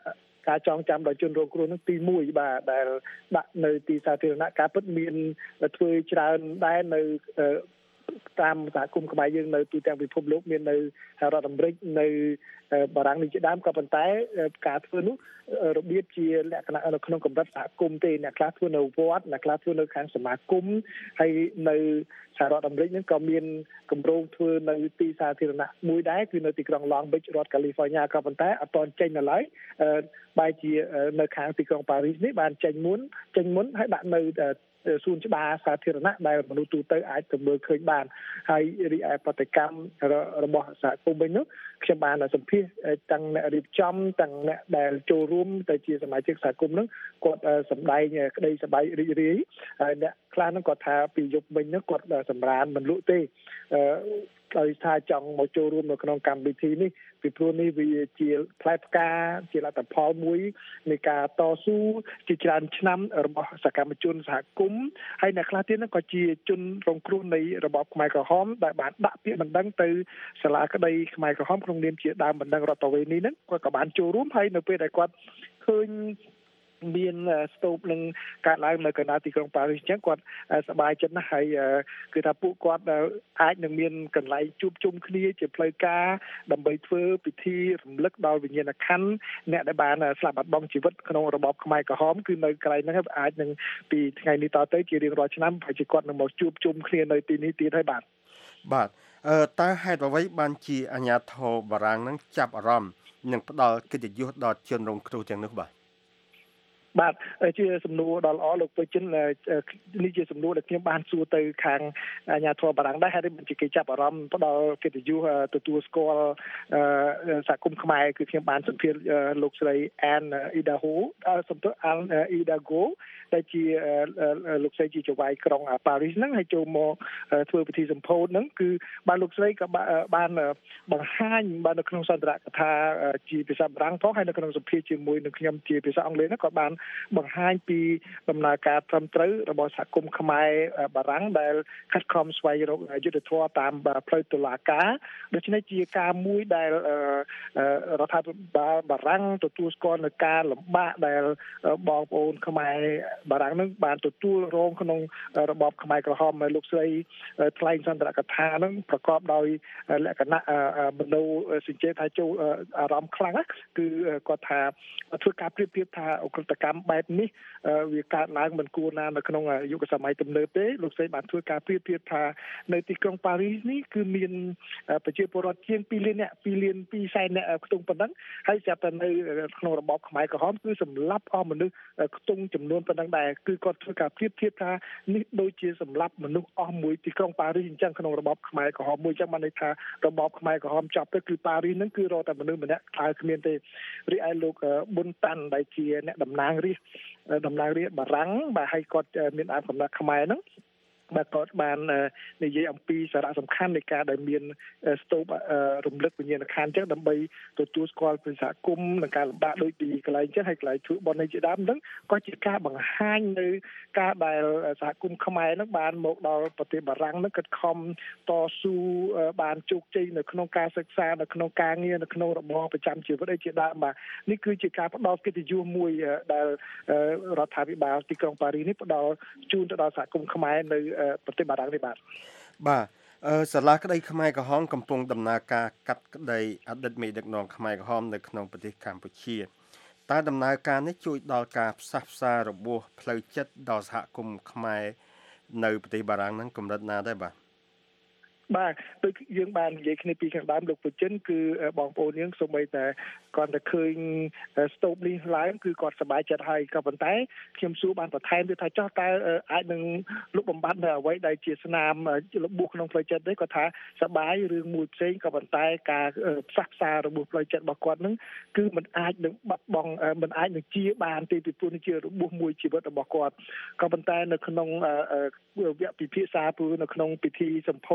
ការចងចាំដល់ជនរងគ្រោះនឹងទីមួយបាទដែលដាក់នៅទីសាធារណៈការពិតមានធ្វើច្រើនដែរនៅតាមសហគមន៍ខ្មែរយើងនៅទូទាំងពិភពលោកមាននៅសហរដ្ឋអាមេរិកនៅបារាំងនេះជាដើមក៏ប៉ុន្តែការធ្វើនោះរបៀបជាលក្ខណៈនៅក្នុងកម្រិតសហគមន៍ទេអ្នកខ្លះធ្វើនៅវត្តអ្នកខ្លះធ្វើនៅខាងសមាគមហើយនៅសហរដ្ឋអាមេរិកហ្នឹងក៏មានគម្រោងធ្វើនៅទីសាធារណៈមួយដែរគឺនៅទីក្រុង Long Beach រដ្ឋ California ក៏ប៉ុន្តែអត់ទាន់ចេញនៅឡើយបែរជានៅខាងទីក្រុង Paris នេះបានចេញមុនចេញមុនហើយដាក់នៅសួនច្បារសាធារណៈដែលមនុស្សទូទៅអាចទៅមើលឃើញបានហើយរីឯបដកម្មរបស់សហគមន៍វិញនោះខ្ញុំបានសម្ភាសទាំងអ្នករៀបចំទាំងអ្នកដែលចូលរួមទៅជាសមាជិកសហគមន៍នោះគាត់សម្ដែងក្តីសប្បាយរីករាយហើយអ្នកខ្លះនោះគាត់ថាពីយប់មិញនោះគាត់សម្រានមិនលក់ទេដោយថាចង់មកចូលរួមនៅក្នុងកម្មវិធីនេះពីព្រោះនេះវាជាផ្លែផ្កាជាលទ្ធផលមួយនៃការតស៊ូជាច្រើនឆ្នាំរបស់សកម្មជនសហគមន៍ហើយអ្នកខ្លះទៀតក៏ជាជនរងគ្រោះនៃរបបខ្មែរក្រហមដែលបានដាក់ពាក្យបណ្ដឹងទៅសាលាក្តីខ្មែរក្រហមក្នុងនាមជាដើមបណ្ដឹងរដ្ឋបវេនីហ្នឹងគាត់ក៏បានចូលរួមហើយនៅពេលដែលគាត់ឃើញមានស្ទូបនឹងកើតឡើងនៅកណ្ដាលទីក្រុងប៉ារីសអញ្ចឹងគាត់សប្បាយចិត្តណាស់ហើយគឺថាពួកគាត់អាចនឹងមានកន្លែងជួបជុំគ្នាជាផ្លូវការដើម្បីធ្វើពិធីរំលឹកដល់វិញ្ញាណក្ខន្ធអ្នកដែលបានស្លាប់បាត់បង់ជីវិតក្នុងរបបខ្មែរក្រហមគឺនៅកន្លែងហ្នឹងអាចនឹងពីថ្ងៃនេះតទៅជារៀងរាល់ឆ្នាំហើយជាគាត់នឹងមកជួបជុំគ្នានៅទីនេះទៀតហើយបាទបាទអឺតើហេតុអ្វីបានជាអាជ្ញាធរបារាំងហ្នឹងចាប់អារម្មណ៍និងផ្ដល់កិត្តិយសដល់ជនរងគ្រោះទាំងនោះបាទបាទជាសំណួរដ៏ល្អលោកពេជ្រនេះជាសំណួរដែលខ្ញុំបានសួរទៅខាងអាជ្ញាធរបារាំងដែរហើយបញ្ជាគេចាប់អារម្មណ៍ផ្ដល់កិត្តិយសទទួលស្គាល់សហគមន៍ខ្មែរគឺខ្ញុំបានសម្ភាសលោកស្រី Anne Idaho សំទោស Anne Idago ដែលជាលោកស្រីជាចៅហ្វាយក្រុងប៉ារីសហ្នឹងហើយចូលមកធ្វើពិធីសម្ពោធហ្នឹងគឺបានលោកស្រីក៏បានបង្ហាញបាននៅក្នុងសន្ទរកថាជាភាសាបារាំងផងហើយនៅក្នុងសម្ភាសជាមួយនឹងខ្ញុំជាភាសាអង់គ្លេសហ្នឹងក៏បានបង្ហាញពីដំណើរការត្រឹមត្រូវរបស់សហគមន៍ខ្មែរបារាំងដែលខិតខំស្វែងរកយុត្តិធម៌តាមផ្លូវតុលាការដូច្នេះជាការមួយដែលរដ្ឋាភិបាលបារាំងទទួលស្គាល់នៅការលំបាកដែលបងប្អូនខ្មែរបារាំងនឹងបានទទួលរងក្នុងរបបខ្មែរក្រហមលោកស្រីថ្លែងសន្ទរកថានឹងប្រកបដោយលក្ខណៈមនោសញ្ចេតថាចូលអារម្មណ៍ខ្លាំងណាគឺគាត់ថាធ្វើការប្រៀបធៀបថាអក្រិតកម្មបែបនេះវាកើតឡើងមិនគួរណានៅក្នុងយុគសម័យទំនើបទេលោកស្រីបានធ្វើការប្រៀបធៀបថានៅទីក្រុងប៉ារីសនេះគឺមានប្រជាពលរដ្ឋជាងពីរលានអ្នកពីរលានពីរសែនអ្នកខ្ទង់ប៉ុណ្ណឹងហើយស្រាប់តែនៅក្នុងរបបខ្មែរក្រហមគឺសម្លាប់អស់មនុស្សខ្ទង់ចំនួនប៉ុណ្ណឹងដែរគឺគាត់ធ្វើការប្រៀបធៀបថានេះដូចជាសម្លាប់មនុស្សអស់មួយទីក្រុងប៉ារីសអញ្ចឹងក្នុងរបបខ្មែរក្រហមមួយអញ្ចឹងបានន័យថារបបខ្មែរក្រហមចាប់ទៅគឺប៉ារីសហ្នឹងគឺរកតែមនុស្សម្នាក់ខ្លាចគ្មានទេរីឯលោកប៊ុនតាន់ដែលជាអ្នកតំណាងរាស្ត្រតំណាងរាស្ត្របារាំងបាទហើយគាត់មានអានកំណត់ខ្មែរហ្នឹងបាទគាត់បាននិយាយអំពីសារៈសំខាន់នៃការដែលមានស្ទូបរំលឹកវិញ្ញាណក្ខន្ធអញ្ចឹងដើម្បីទទួលស្គាល់ពីសហគមន៍និងការលំបាកដូចពីកន្លែងអញ្ចឹងហើយកន្លែងធ្វើបន់នេះជាដើមហ្នឹងក៏ជាការបង្ហាញនៅការដែលសហគមន៍ខ្មែរហ្នឹងបានមកដល់ប្រទេសបារាំងហ្នឹងគិតខំតស៊ូបានជោគជ័យនៅក្នុងការសិក្សានៅក្នុងការងារនៅក្នុងរបរប្រចាំជីវិតអីជាដើមបាទនេះគឺជាការផ្ដល់កិត្តិយសមួយដែលរដ្ឋាភិបាលទីក្រុងប៉ារីសនេះផ្ដល់ជូនទៅដល់សហគមន៍ខ្មែរនៅប្រទេសបារាំងនេះបាទបាទសាលាក្តីខ្មែរក្រហមកំពុងដំណើរការកាត់ក្តីអតីតមេដឹកនាំខ្មែរក្រហមនៅក្នុងប្រទេសកម្ពុជាតើដំណើរការនេះជួយដល់ការផ្សះផ្សារបួសផ្លូវចិត្តដល់សហគមន៍ខ្មែរនៅប្រទេសបារាំងហ្នឹងកម្រិតណាដែរបាទបាទដូចយើងបាននិយាយគ្នាពីខាងដើមលោកប្រជិនគឺបងប្អូនយើងសូម្បីតែគាត់តែឃើញស្ទូបនេះឡើងគឺគាត់សប្បាយចិត្តហើយក៏ប៉ុន្តែខ្ញុំសួរបានបន្ថែមទៀតថាចោះតើអាចនឹងលុបបំបាត់នៅអ្វីដែលជាស្នាមរបួសក្នុងផ្លូវចិត្តទេគាត់ថាសប្បាយរឿងមួយផ្សេងក៏ប៉ុន្តែការផ្សះផ្សារបួសផ្លូវចិត្តរបស់គាត់នឹងគឺมันអាចនឹងបាត់បង់มันអាចនឹងជាបានទេពីព្រោះនេះជារបួសមួយជីវិតរបស់គាត់ក៏ប៉ុន្តែនៅក្នុងវគ្គពិភាក្សាព្រោះនៅក្នុងពិធីសម្ពោធ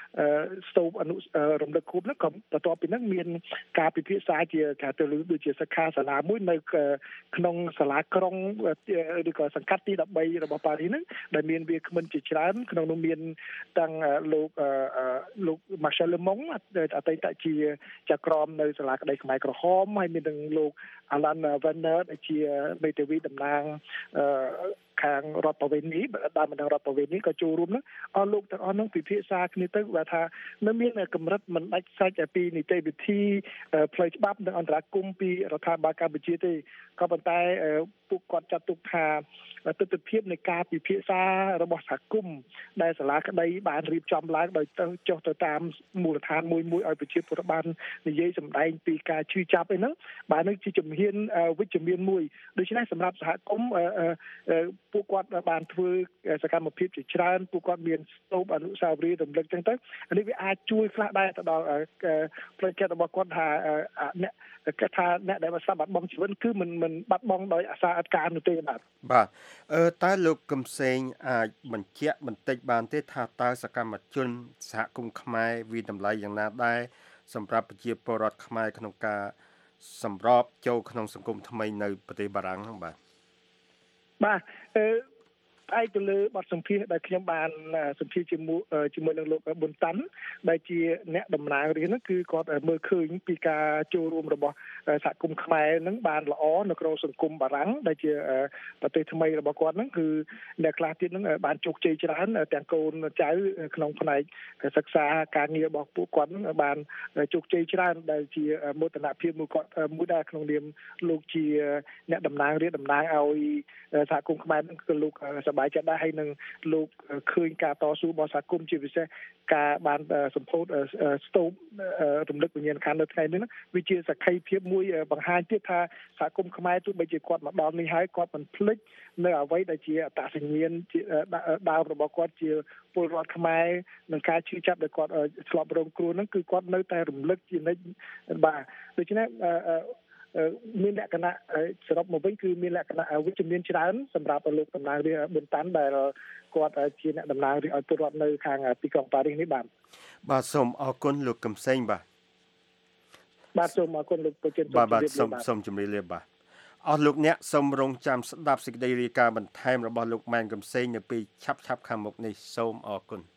ស្ទូបអនុរំលឹកខួបហ្នឹងក៏បន្ទាប់ពីហ្នឹងមានការពិភាក្សាជាការទៅលើដូចជាសិក្ខាសាលាមួយនៅក្នុងសាលាក្រុងឬក៏សង្កាត់ទីដប់បីរបស់ប៉ារីសហ្នឹងដែលមានវាគ្មិនជាច្រើនក្នុងនោះមានទាំងលោកលោក Marcel Lemong អតីតជាចៅក្រមនៅសាលាក្តីខ្មែរក្រហមហើយមានទាំងលោក Alan Werner ដែលជាមេធាវីតំណាងខាងរដ្ឋបវេនីដើមបណ្ដឹងរដ្ឋបវេនីក៏ចូលរួមនោះអស់លោកទាំងអស់នោះពិភាក្សាគ្នាទៅបើថានៅមានកម្រិតមិនដាច់សាច់ពីនីតិវិធីផ្លូវច្បាប់និងអន្តរាគមន៍ពីរដ្ឋាភិបាលកម្ពុជាទេក៏ប៉ុន្តែពួកគាត់ចាត់ទុកថាទស្សនវិជ្ជានៃការពិភាក្សារបស់សហគមន៍ដែលសាលាក្តីបានរៀបចំឡើងដោយទៅចុះទៅតាមមូលដ្ឋានមួយមួយឲ្យប្រជាពលរដ្ឋបាននិយាយសម្ដែងពីការជឿចាប់អីហ្នឹងបាទនឹងជាជំហានវិជ្ជមានមួយដូច្នេះសម្រាប់សហគមន៍ពួកគាត់បានធ្វើសកម្មភាពជាច្រើនពួកគាត់មានស្ទូបអនុស្សាវរីយ៍រំលឹកចឹងទៅនេះវាអាចជួយខ្លះដែរទៅដល់ផ្លូវចិត្តរបស់គាត់ថាអ្នកគេថាអ្នកដែលបានបាត់បង់ជីវិតគឺមិនមិនបាត់បង់ដោយអាសាអត់ការនោះទេបាទបាទអឺតើលោកកំសែងអាចបញ្ជាក់បន្តិចបានទេថាតើសកម្មជនសហគមន៍ខ្មែរវិតម្លៃយ៉ាងណាដែរសម្រាប់ប្រជាពលរដ្ឋខ្មែរក្នុងការសម្របចូលក្នុងសង្គមថ្មីនៅប្រទេសបារាំងហ្នឹងបាទបាទអឺឯកទៅលើបទសម្ភាសន៍ដែលខ្ញុំបានសម្ភាសន៍ជាមួយជាមួយនឹងលោកប៊ុនតាន់ដែលជាអ្នកតំណាងរាស្ត្រហ្នឹងគឺគាត់មើលឃើញពីការចូលរួមរបស់សហគមន៍ខ្មែរហ្នឹងបានល្អនៅក្នុងសង្គមបារាំងដែលជាប្រទេសថ្មីរបស់គាត់ហ្នឹងគឺអ្នកខ្លះទៀតហ្នឹងបានជោគជ័យច្រើនទាំងកូនចៅក្នុងផ្នែកសិក្សាការងាររបស់ពួកគាត់ហ្នឹងបានជោគជ័យច្រើនដែលជាមោទនភាពមួយគាត់មួយដែរក្នុងនាមលោកជាអ្នកតំណាងរាស្ត្រតំណាងឲ្យសហគមន៍ខ្មែរហ្នឹងគឺលោកសប្បាយចិត្តដែរហើយនឹងលោកឃើញការតស៊ូរបស់សហគមន៍ជាពិសេសការបានសម្ពោធស្ទូបរំលឹកវិញ្ញាណក្ខន្ធនៅថ្ងៃនេះវាជាសក្ខីភាពមួយបង្ហាញទៀតថាសហគមន៍ខ្មែរទោះបីជាគាត់មកដល់នេះហើយគាត់មិនភ្លេចនៅអ្វីដែលជាអត្តសញ្ញាណជាដើមរបស់គាត់ជាពលរដ្ឋខ្មែរនឹងការជឿចាប់ដែលគាត់ឆ្លប់រងគ្រោះហ្នឹងគឺគាត់នៅតែរំលឹកជានិច្ចបាទដូច្នេះមានលក្ខណៈសរុបមកវិញគឺមានលក្ខណៈវិជ្ជមានច្រើនសម្រាប់លោកតំណាងរាស្ត្រប៊ុនតាន់ដែលគាត់ជាអ្នកតំណាងរាស្ត្រឲ្យពលរដ្ឋនៅខាងទីក្រុងប៉ារីសនេះបាទបាទសូមអរគុណលោកកំសែងបាទបាទសូមអរគុណលោកប្រជិនបាទបាទសូមសូមជម្រាបលាបាទអស់លោកអ្នកសូមរងចាំស្ដាប់សេចក្តីរាយការណ៍បន្ថែមរបស់លោកម៉ែនកំសែងនៅពេលឆាប់ឆាប់ខាងមុខនេះសូមអរគុណ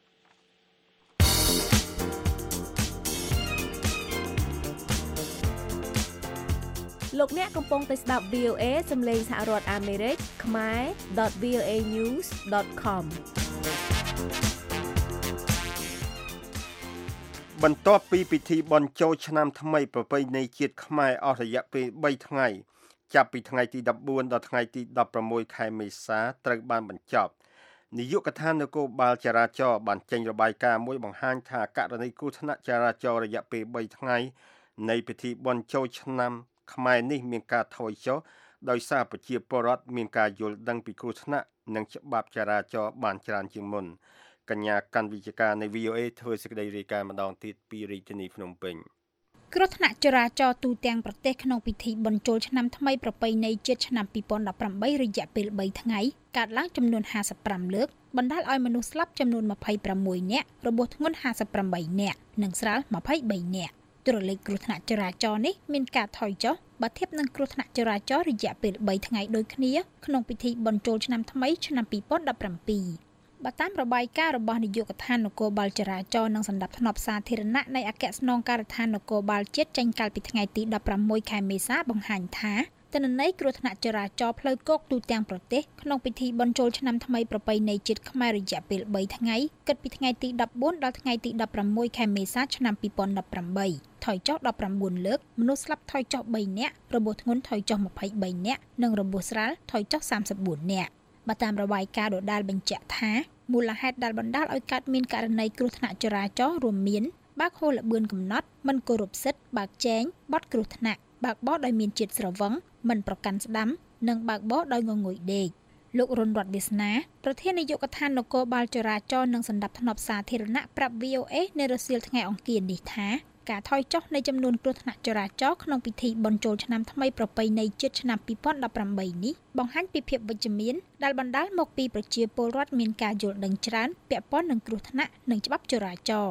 លោកអ្នកកំពុងតែស្ដាប់ វី អូ เอ សំឡេងសហរដ្ឋអាមេរិកខ្មែរ ដត វី អូ เอ news ដត com បន្ទាប់ពីពិធីបុណ្យចូលឆ្នាំថ្មីប្រពៃណីជាតិខ្មែរអស់រយៈពេលបីថ្ងៃចាប់ពីថ្ងៃទីដប់បួនដល់ថ្ងៃទីដប់ប្រាំមួយខែមេសាត្រូវបានបញ្ចប់នាយកដ្ឋាននគរបាលចរាចរណ៍បានចេញរបាយការណ៍មួយបង្ហាញថាករណីគ្រោះថ្នាក់ចរាចរណ៍រយៈពេលបីថ្ងៃនៃពិធីបុណ្យចូលឆ្នាំខ្មែរនេះមានការថយចុះដោយសារប្រជាពលរដ្ឋមានការយល់ដឹងពីគ្រោះថ្នាក់និងច្បាប់ចរាចរណ៍បានច្រើនជាងមុនកញ្ញាកាន់វិជ្ជការនៃ វី អូ เอ ធ្វើសេចក្តីរាយការណ៍ម្ដងទៀតពីរាជធានីភ្នំពេញគ្រោះថ្នាក់ចរាចរណ៍ទូទាំងប្រទេសក្នុងពិធីបុណ្យចូលឆ្នាំថ្មីប្រពៃណីជាតិឆ្នាំពីរពាន់ដប់ប្រាំបីរយៈពេលបីថ្ងៃកើតឡើងចំនួនห้าสิบห้าលើកបណ្ដាលឲ្យមនុស្សស្លាប់ចំនួនยี่สิบหกនាក់របួសធ្ងន់ห้าสิบแปดនាក់និងស្រាលยี่สิบสามនាក់តួលេខគ្រោះថ្នាក់ចរាចរណ៍នេះមានការថយចុះបើធៀបនឹងគ្រោះថ្នាក់ចរាចរណ៍រយៈពេលបីថ្ងៃដូចគ្នាក្នុងពិធីបុណ្យចូលឆ្នាំថ្មីឆ្នាំពីរពាន់ដប់ប្រាំពីរបើតាមរបាយការណ៍របស់នាយកដ្ឋាននគរបាលចរាចរណ៍និងសណ្ដាប់ធ្នាប់សាធារណៈនៃអគ្គស្នងការដ្ឋាននគរបាលជាតិចេញកាលពីថ្ងៃទីដប់ប្រាំមួយខែមេសាបង្ហាញថាទិន្នន័យគ្រោះថ្នាក់ចរាចរណ៍ផ្លូវគោកទូទាំងប្រទេសក្នុងពិធីបុណ្យចូលឆ្នាំថ្មីប្រពៃណីជាតិខ្មែររយៈពេលបីថ្ងៃគិតពីថ្ងៃទីដប់បួនដល់ថ្ងៃទីដប់ប្រាំមួយខែមេសាឆ្នាំពីរពាន់ដប់ប្រាំបីថយចុះដប់ប្រាំបួនលើកមនុស្សស្លាប់ថយចុះបីនាក់របួសធ្ងន់ថយចុះยี่สิบสามនាក់និងរបួសស្រាលថយចុះសាមសិបបួននាក់បើតាមរបាយការណ៍ដដែលបញ្ជាក់ថាមូលហេតុដែលបណ្ដាលឲ្យកើតមានករណីគ្រោះថ្នាក់ចរាចរណ៍រួមមានបើកហូលល្បឿនកំណត់មិនគោរពសិទ្ធិបើកចែងបទគ្រោះថ្នាក់បើកបរដោយមានជាតិស្រវឹងមិនប្រកាន់ស្ដាំនិងបើកបរដោយងងុយដេកលោករុនរតន៍វាសនាប្រធាននាយកដ្ឋាននគរបាលចរាចរណ៍និងសណ្ដាប់ធ្នាប់សាធារណៈប្រាប់ វី អូ เอ នៅរសៀលថ្ងៃអង្គារនេះថាការថយចុះនៃចំនួនគ្រោះថ្នាក់ចរាចរណ៍ក្នុងពិធីបុណ្យចូលឆ្នាំថ្មីប្រពៃណីជាតិឆ្នាំពីរពាន់ដប់ប្រាំបីនេះបង្ហាញពីភាពវិជ្ជមានដែលបណ្ដាលមកពីប្រជាពលរដ្ឋមានការយល់ដឹងច្រើនពាក់ព័ន្ធនឹងគ្រោះថ្នាក់និងច្បាប់ចរាចរណ៍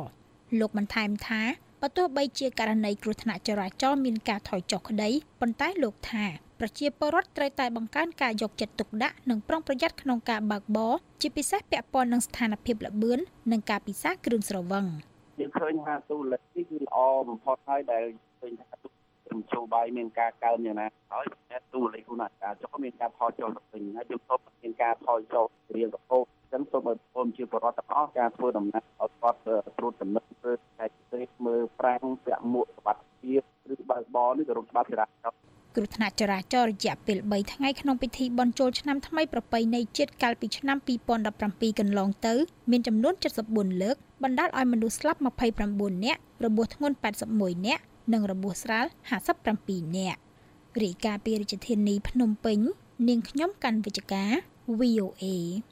លោកបានថែមថាបើទោះបីជាករណីគ្រោះថ្នាក់ចរាចរណ៍មានការថយចុះក្តីប៉ុន្តែលោកថាប្រជាពលរដ្ឋត្រូវតែបង្កើនការយកចិត្តទុកដាក់និងប្រុងប្រយ័ត្នក្នុងការបើកបរជាពិសេសពាក់ព័ន្ធនឹងស្ថានភាពល្បឿននិងការពិសាគ្រឿងស្រវឹងយើងឃើញថាទូលេខនេះគឺល្អបំផុតហើយដែលឃើញថាមជ្ឈបាយមានការកើនយ៉ាងណាហើយទូលេខគូណាការចុះមានការថយចុះទៅវិញហើយយើងសូមមានការថយចុះរៀងរហូតអញ្ចឹងសូមឲ្យពលជាបរិបទទាំងអស់ការធ្វើដំណើរឲ្យគាត់ត្រួតពិនិត្យធ្វើតែទេមើលប្រាំងពាក់មួកសុវត្ថិភាពឬបើកបរនេះគោរពច្បាប់ចរាចរណ៍គ្រោះថ្នាក់ចរាចរណ៍រយៈពេលបីថ្ងៃក្នុងពិធីបុណ្យចូលឆ្នាំថ្មីប្រពៃណីជាតិកាលពីឆ្នាំពីរពាន់ដប់ប្រាំពីរកន្លងទៅមានចំនួន칠십사លើកបណ្ដាលឲ្យមនុស្សស្លាប់ម្ភៃប្រាំបួននាក់របួសធ្ងន់ប៉ែតសិបមួយនាក់និងរបួសស្រាលห้าสิบเจ็ดនាក់រាយការណ៍ពីរាជធានីភ្នំពេញនាងខ្ញុំកាន់វិជ្ជការ វី អូ เอ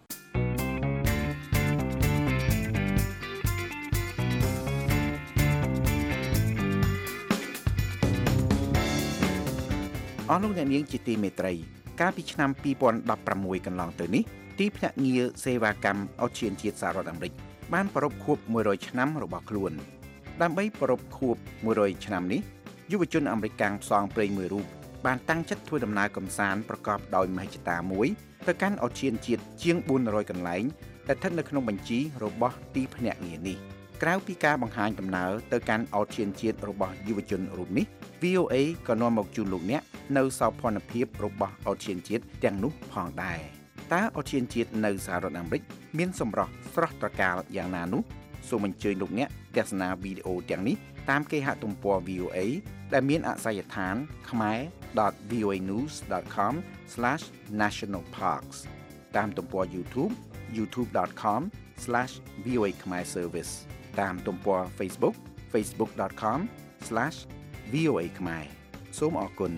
អស់លោកអ្នកនាងជាទីមេត្រីកាលពីឆ្នាំពីរពាន់ដប់ប្រាំមួយកន្លងទៅនេះទីភ្នាក់ងារសេវាកម្មអូសៀនជាតិសហរដ្ឋអាមេរិកបានប្រារព្ធខួបមួយរយឆ្នាំរបស់ខ្លួនដើម្បីប្រារព្ធខួបមួយរយឆ្នាំនេះយុវជនអាមេរិកកាំងផ្សងព្រេងមួយរូបបានតាំងចិត្តធ្វើដំណើរកម្សាន្តប្រកបដោយមហិច្ឆតាមួយទៅកាន់អូសៀនជាតិជាងបួនរយកន្លែងដែលស្ថិតនៅក្នុងបញ្ជីរបស់ទីភ្នាក់ងារនេះក្រៅពីការបង្ហាញដំណើរទៅកាន់អូសៀនជាតិរបស់យុវជនរូបនេះ វី អូ เอ ក៏នាំមកជូនលោកអ្នកនៅសោភ័ណភាពរបស់អូសៀនជាតិទាំងនោះផងដែរតើអូសៀនជាតិនៅសហរដ្ឋអាមេរិកមានសម្រស់ស្រស់ត្រកាលយ៉ាងណានោះសូមអញ្ជើញលោកអ្នកទស្សនាវីដេអូទាំងនេះតាមគេហទំព័រ វី អូ เอ ដែលមានអាសយដ្ឋាន khmer dot v o a news dot com slash national parks តាមទំព័រ YouTube youtube dot com slash v o a khmer service តាមទំព័រ Facebook facebook dot com slash v o a khmer សូមអរគុណ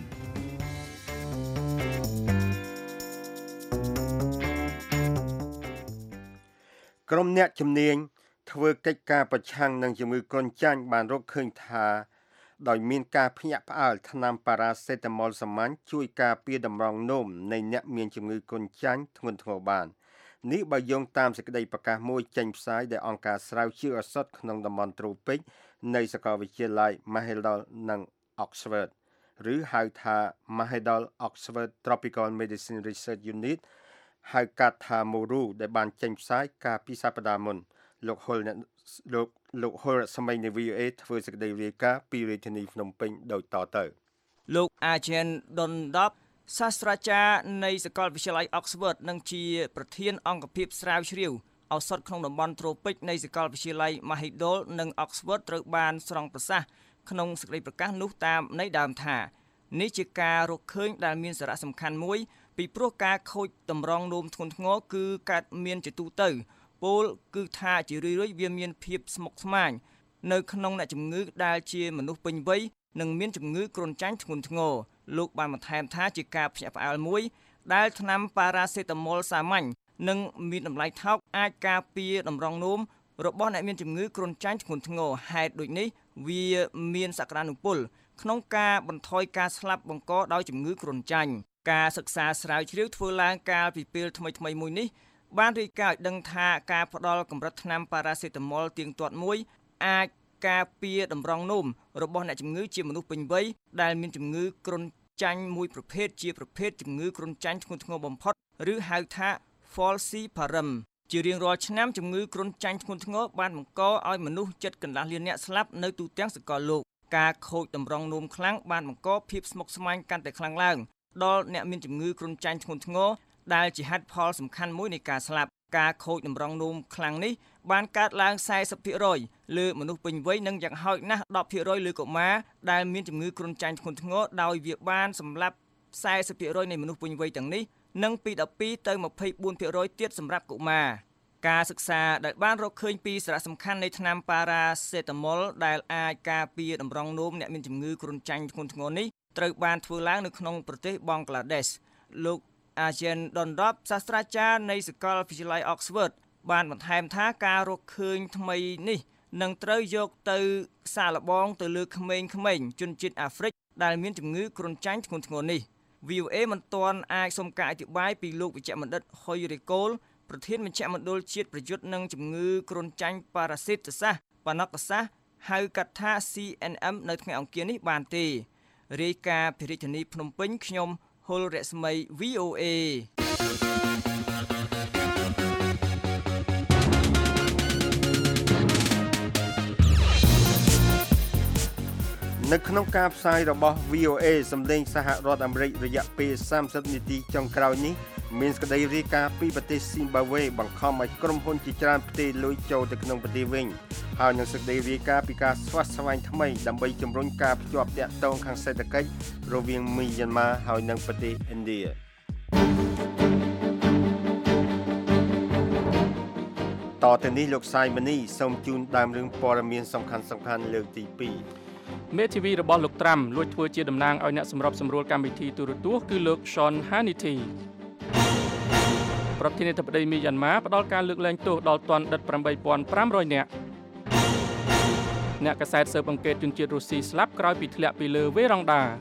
ក្រុមអ្នកជំនាញធ្វើកិច្ចការប្រឆាំងនឹងជំងឺគ្រុនចាញ់បានរកឃើញថាដោយមានការភ្ញាក់ផ្អើលថ្នាំប៉ារ៉ាសេតាមុលសាមញ្ញជួយការពារតម្រងនោមនៃអ្នកមានជំងឺគ្រុនចាញ់ធ្ងន់ធ្ងរបាននេះបើយោងតាមសេចក្តីប្រកាសមួយចេញផ្សាយដោយអង្គការស្រាវជ្រាវឱសថក្នុងតំបន់ត្រូពិកនៃសាកលវិទ្យាល័យ Mahidol និង Oxford ឬហៅថា Mahidol Oxford Tropical Medicine Research Unit ហៅកាត់ថា Moru ដែលបានចេញផ្សាយកាលពីសប្តាហ៍មុនលោកហុលលោកលោកហុលសម័យនៃ វី អូ เอ ធ្វើសេចក្តីរាយការណ៍ពីរាជធានីភ្នំពេញដូចតទៅលោក Agent Dondop សាស្ត្រាចារ្យនៃសាកលវិទ្យាល័យ Oxford និងជាប្រធានអង្គភិបស្រាវជ្រាវឱសថក្នុងតំបន់ត្រូពិកនៃសាកលវិទ្យាល័យ Mahidol និង Oxford ត្រូវបានស្រង់ប្រសាសន៍ក្នុងសេចក្តីប្រកាសនោះតាមន័យដើមថានេះជាការរកឃើញដែលមានសារៈសំខាន់មួយពីព្រោះការខូចតម្រងនោមធ្ងន់ធ្ងរគឺកើតមានជាទូទៅពោលគឺថាជារឿយៗវាមានភាពស្មុគស្មាញនៅក្នុងអ្នកជំងឺដែលជាមនុស្សពេញវ័យនិងមានជំងឺគ្រុនចាញ់ធ្ងន់ធ្ងរលោកបានបន្ថែមថាជាការភ្ញាក់ផ្អើលមួយដែលថ្នាំប៉ារ៉ាសេតាមុលសាមញ្ញនិងមានតម្លៃថោកអាចការពារតម្រងនោមរបស់អ្នកមានជំងឺគ្រុនចាញ់ធ្ងន់ធ្ងរហេតុដូចនេះវាមានសក្តានុពលក្នុងការបន្ថយការស្លាប់បង្កដោយជំងឺគ្រុនចាញ់ការសិក្សាស្រាវជ្រាវធ្វើឡើងកាលពីពេលថ្មីៗមួយនេះបានរាយការណ៍ឲ្យដឹងថាការផ្ដល់កម្រិតថ្នាំប៉ារ៉ាសេតាមុលទៀងទាត់មួយអាចការពារតម្រងនោមរបស់អ្នកជំងឺជាមនុស្សពេញវ័យដែលមានជំងឺគ្រុនចាញ់មួយប្រភេទជាប្រភេទជំងឺគ្រុនចាញ់ធ្ងន់ធ្ងរបំផុតឬហៅថា Falciparum ជារៀងរាល់ឆ្នាំជំងឺគ្រុនចាញ់ធ្ងន់ធ្ងរបានបង្កឲ្យមនុស្សជិតកន្លះលានអ្នកស្លាប់នៅទូទាំងសកលលោកការខូចតម្រងនោមខ្លាំងបានបង្កភាពស្មុគស្មាញកាន់តែខ្លាំងឡើងដល់អ្នកមានជំងឺគ្រុនចាញ់ធ្ងន់ធ្ងរដែលជាហេតុផលសំខាន់មួយនៃការស្លាប់ការខូចតម្រងនោមខ្លាំងនេះបានកើតឡើង สี่สิบเปอร์เซ็นต์ លើមនុស្សពេញវ័យនិងយ៉ាងហោចណាស់ tenเปอร์เซ็นต์ លើកុមារដែលមានជំងឺគ្រុនចាញ់ធ្ងន់ធ្ងរដោយវាបានសម្លាប់ สี่สิบเปอร์เซ็นต์ នៃមនុស្សពេញវ័យទាំងនេះនិងពី twelve ទៅ twenty-fourเปอร์เซ็นต์ ទៀតសម្រាប់កុមារការសិក្សាដែលបានរកឃើញពីសារៈសំខាន់នៃថ្នាំប៉ារ៉ាសេតាមុលដែលអាចការពារតម្រងនោមអ្នកមានជំងឺគ្រុនចាញ់ធ្ងន់ធ្ងរនេះត្រូវបានធ្វើឡើងនៅក្នុងប្រទេសបង់ក្លាដេសលោក Agent Dondop សាស្ត្រាចារ្យនៃសាកលវិទ្យាល័យ Oxford បានបន្ថែមថាការរកឃើញថ្មីនេះនឹងត្រូវយកទៅសាកល្បងទៅលើក្មេងៗជនជាតិអាហ្វ្រិកដែលមានជំងឺគ្រុនចាញ់ធ្ងន់ធ្ងរនេះ វី អូ เอ មិនទាន់អាចសុំការអធិប្បាយពីលោកវិជ្ជបណ្ឌិត Hoy Rekol ប្រធានមជ្ឈមណ្ឌលជាតិប្រយុទ្ធនឹងជំងឺគ្រុនចាញ់ប៉ារ៉ាស៊ីតសាសប៉ាណុកសាសហៅកាត់ថា C N M នៅថ្ងៃអង្គារនេះបានទេរាយការណ៍ពីរាជធានីភ្នំពេញខ្ញុំហុលរស្មី V O A នៅក្នុងការផ្សាយរបស់ V O A សម្លេងសហរដ្ឋអាមេរិករយៈពេលសាមសិបនាទីចុងក្រោយនេះមានសេចក្តីរាយការណ៍ពីប្រទេសស៊ីមបាវេបង្ខំឲ្យក្រុមហ៊ុនជាច្រើនផ្ទេរលុយចូលទៅក្នុងប្រទេសវិញហើយនឹងសេចក្តីរាយការណ៍ពីការស្វាស្វែងថ្មីដើម្បីជំរុញការភ្ជាប់ទាក់ទងខាងសេដ្ឋកិច្ចរវាងមីយ៉ាន់ម៉ាហើយនិងប្រទេសឥណ្ឌាតទៅនេះលោកសាយម៉ានីសូមជូនដើមរឿងព័ត៌មានសំខាន់ៗលើកទីពីរមេធាវីរបស់លោកត្រាំលួចធ្វើជាតំណាងឲ្យអ្នកសម្របសម្រួលកម្មវិធីទូរទស្សន៍គឺលោក Sean Hannity ប្រធានាធិបតីមីយ៉ាន់ម៉ាផ្ដល់ការលើកលែងទោសដល់ទណ្ឌិតeight thousand five hundredនាក់អ្នកកាសែតស៊ើបអង្កេតជនជាតិរុស្ស៊ីស្លាប់ក្រោយពីធ្លាក់ពីលើវេរ៉ង់ដា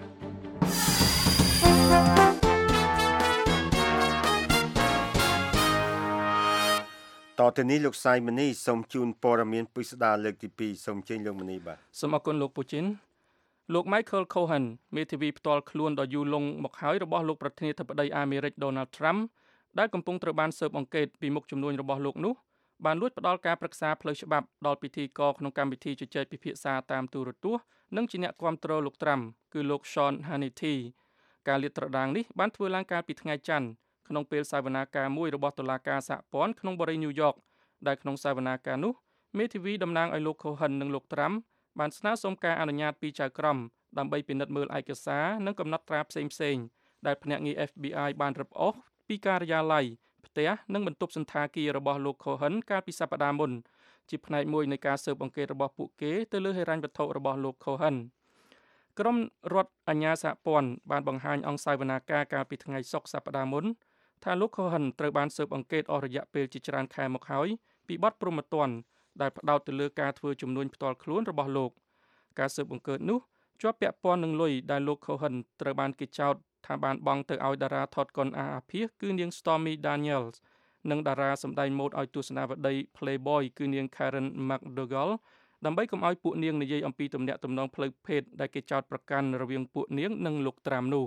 តទៅនេះលោកសាយម៉ានីសូមជូនព័ត៌មានពិស្ដារលើកទីពីរសូមជើញលោកម៉ានីបាទសូមអរគុណលោកពូជីនលោក Michael Cohen មេធាវីផ្ទាល់ខ្លួនដ៏យូរលង់មកហើយរបស់លោកប្រធានាធិបតីអាមេរិក Donald Trump ដែលកំពុងត្រូវបានស៊ើបអង្កេតពីមុខជំនួញរបស់លោកនោះបានលួចផ្ដល់ការប្រឹក្សាផ្លូវច្បាប់ដល់ពិធីករក្នុងកម្មវិធីជជែកពិភាក្សាតាមទូរទស្សន៍និងជាអ្នកគាំទ្រលោក Trump គឺលោក Sean Hannity ការលាតត្រដាងនេះបានធ្វើឡើងកាលពីថ្ងៃច័ន្ទក្នុងពេលសវនាការមួយរបស់តុលាការសហព័ន្ធក្នុងបរិយាញូវយ៉កដែលក្នុងសវនាការនោះមេធាវីតំណាងឲ្យលោក Cohen និងលោក Trump បានស្នើសុំការអនុញ្ញាតពីចៅក្រមដើម្បីពិនិត្យមើលឯកសារនិងកំណត់ត្រាផ្សេងៗដែលភ្នាក់ងារ F B I បានរឹបអូសពីការិយាល័យផ្ទះនិងបន្ទប់សណ្ឋាគាររបស់លោក Cohen កាលពីសប្តាហ៍មុនជាផ្នែកមួយនៃការស៊ើបអង្កេតរបស់ពួកគេទៅលើហិរញ្ញវត្ថុរបស់លោក Cohen ក្រុមរដ្ឋអាជ្ញាសហព័ន្ធបានបង្ហាញអង្គសាវនាការកាលពីថ្ងៃសុក្រសប្តាហ៍មុនថាលោក Cohen ត្រូវបានស៊ើបអង្កេតអស់រយៈពេលជាច្រើនខែមកហើយពីបទព្រហ្មទណ្ឌដែលផ្ដោតទៅលើការធ្វើជំនួញផ្ទាល់ខ្លួនរបស់លោកការស៊ើបអង្កេតនោះជាប់ពាក់ព័ន្ធនឹងលុយដែលលោក Cohen ត្រូវបានគេចោទថាបានបង់ទៅឲ្យតារាថតកុនអាអាភាសគឺនាង Stormy Daniels និងតារាសម្ដែងម៉ូដឲ្យទស្សនាវដ្តី Playboy គឺនាង Karen McDougal ដើម្បីកុំឲ្យពួកនាងនិយាយអំពីទំនាក់ទំនងផ្លូវភេទដែលគេចោទប្រកាន់រវាងពួកនាងនិងលោក Trump នោះ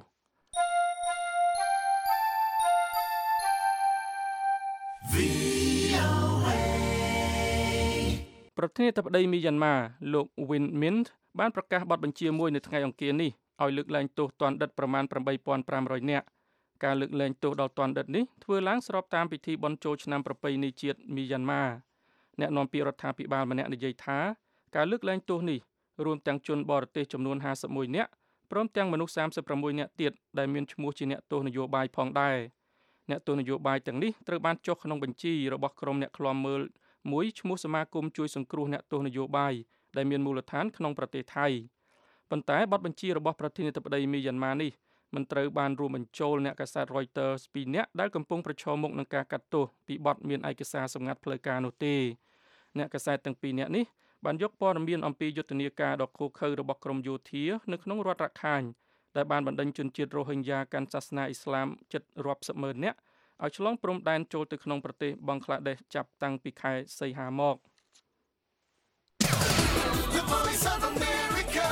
ប្រធានាធិបតីមីយ៉ាន់ម៉ាលោក Win Myint បានប្រកាសបទបញ្ជាមួយនៅថ្ងៃអង្គារនេះឲ្យលើកលែងទោសទណ្ឌិតប្រមាណeight thousand five hundredនាក់ការលើកលែងទោសដល់ទណ្ឌិតនេះធ្វើឡើងស្របតាមពិធីបុណ្យចូលឆ្នាំប្រពៃណីជាតិមីយ៉ាន់ម៉ាអ្នកនាំពាក្យរដ្ឋាភិបាលម្នាក់និយាយថាការលើកលែងទោសនេះរួមទាំងជនបរទេសចំនួនfifty-oneនាក់ព្រមទាំងមនុស្សthirty-sixនាក់ទៀតដែលមានឈ្មោះជាអ្នកទោសនយោបាយផងដែរអ្នកទោសនយោបាយទាំងនេះត្រូវបានចុះក្នុងបញ្ជីរបស់ក្រុមអ្នកឃ្លាំមើលមួយឈ្មោះសមាគមជួយសង្គ្រោះអ្នកទោសនយោបាយដែលមានមូលដ្ឋានក្នុងប្រទេសថៃប៉ុន្តែបទបញ្ជារបស់ប្រធានាធិបតីមីយ៉ាន់ម៉ានេះមិនត្រូវបានរួមបញ្ចូលអ្នកកាសែត Reuters twoនាក់ដែលកំពុងប្រឈមមុខនឹងការកាត់ទោសពីបទមានឯកសារសម្ងាត់ផ្លូវការនោះទេអ្នកកាសែតទាំងពីរនាក់នេះបានយកព័ត៌មានអំពីយុទ្ធនាការដ៏ឃោរឃៅរបស់ក្រមយោធានៅក្នុងរដ្ឋរ៉ាខាញដែលបានបណ្ដេញជនជាតិរ៉ូហិញយ៉ាកាន់សាសនាអ៊ីស្លាមជិតរាប់សិបម៉ឺននាក់ឲ្យឆ្លងព្រំដែនចូលទៅក្នុងប្រទេសបង់ក្លាដេសចាប់តាំងពីខែសីហាមក The Voice of America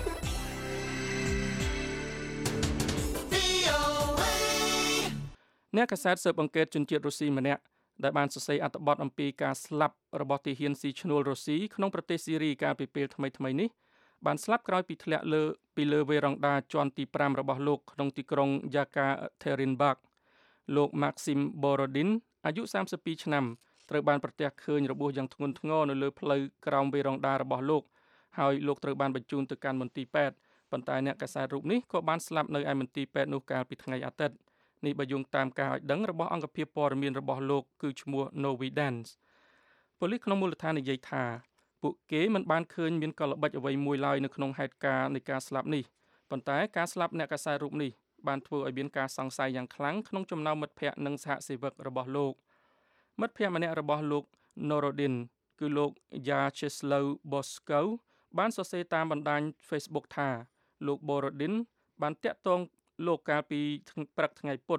អ្នកកាសែតស៊ើបអង្កេតជនជាតិរុស្ស៊ីម្នាក់ដែលបានសរសេរអត្ថបទអំពីការស្លាប់របស់ទាហានស៊ីឈ្នួលរុស្ស៊ីក្នុងប្រទេសស៊ីរីកាលពីពេលថ្មីៗនេះបានស្លាប់ក្រោយពីធ្លាក់លើពីលើវេរ៉ង់ដាជាន់ទីfiveរបស់លោកក្នុងទីក្រុងយ៉ាកាថេរិនបាក់លោក Maxim Borodin អាយុthirty-twoឆ្នាំត្រូវបានប្រទះឃើញរបួសយ៉ាងធ្ងន់ធ្ងរនៅលើផ្លូវក្រោមវេរ៉ង់ដារបស់លោកហើយលោកត្រូវបានបញ្ជូនទៅកាន់មន្ទីរពេទ្យប៉ុន្តែអ្នកកាសែតរូបនេះក៏បានស្លាប់នៅឯមន្ទីរពេទ្យនោះកាលពីថ្ងៃអាទិត្យនេះបើយោងតាមការឲ្យដឹងរបស់អង្គភាពព័ត៌មានរបស់លោកគឺឈ្មោះ Novidance ប៉ូលីសក្នុងមូលដ្ឋាននិយាយថាពួកគេមិនបានឃើញមានកលល្បិចអ្វីមួយឡើយនៅក្នុងហេតុការណ៍នៃការស្លាប់នេះប៉ុន្តែការស្លាប់អ្នកកាសែតរូបនេះបានធ្វើឲ្យមានការសង្ស័យយ៉ាងខ្លាំងក្នុងចំណោមមិត្តភ័ក្តិនិងសហសេវករបស់លោកមិត្តភ័ក្តិម្នាក់របស់លោក Norodin គឺលោក Vyacheslav Boskov បានសរសេរតាមបណ្ដាញ Facebook ថាលោក Borodin បានតាក់ទងលោកកាលពីព្រឹកថ្ងៃពុធ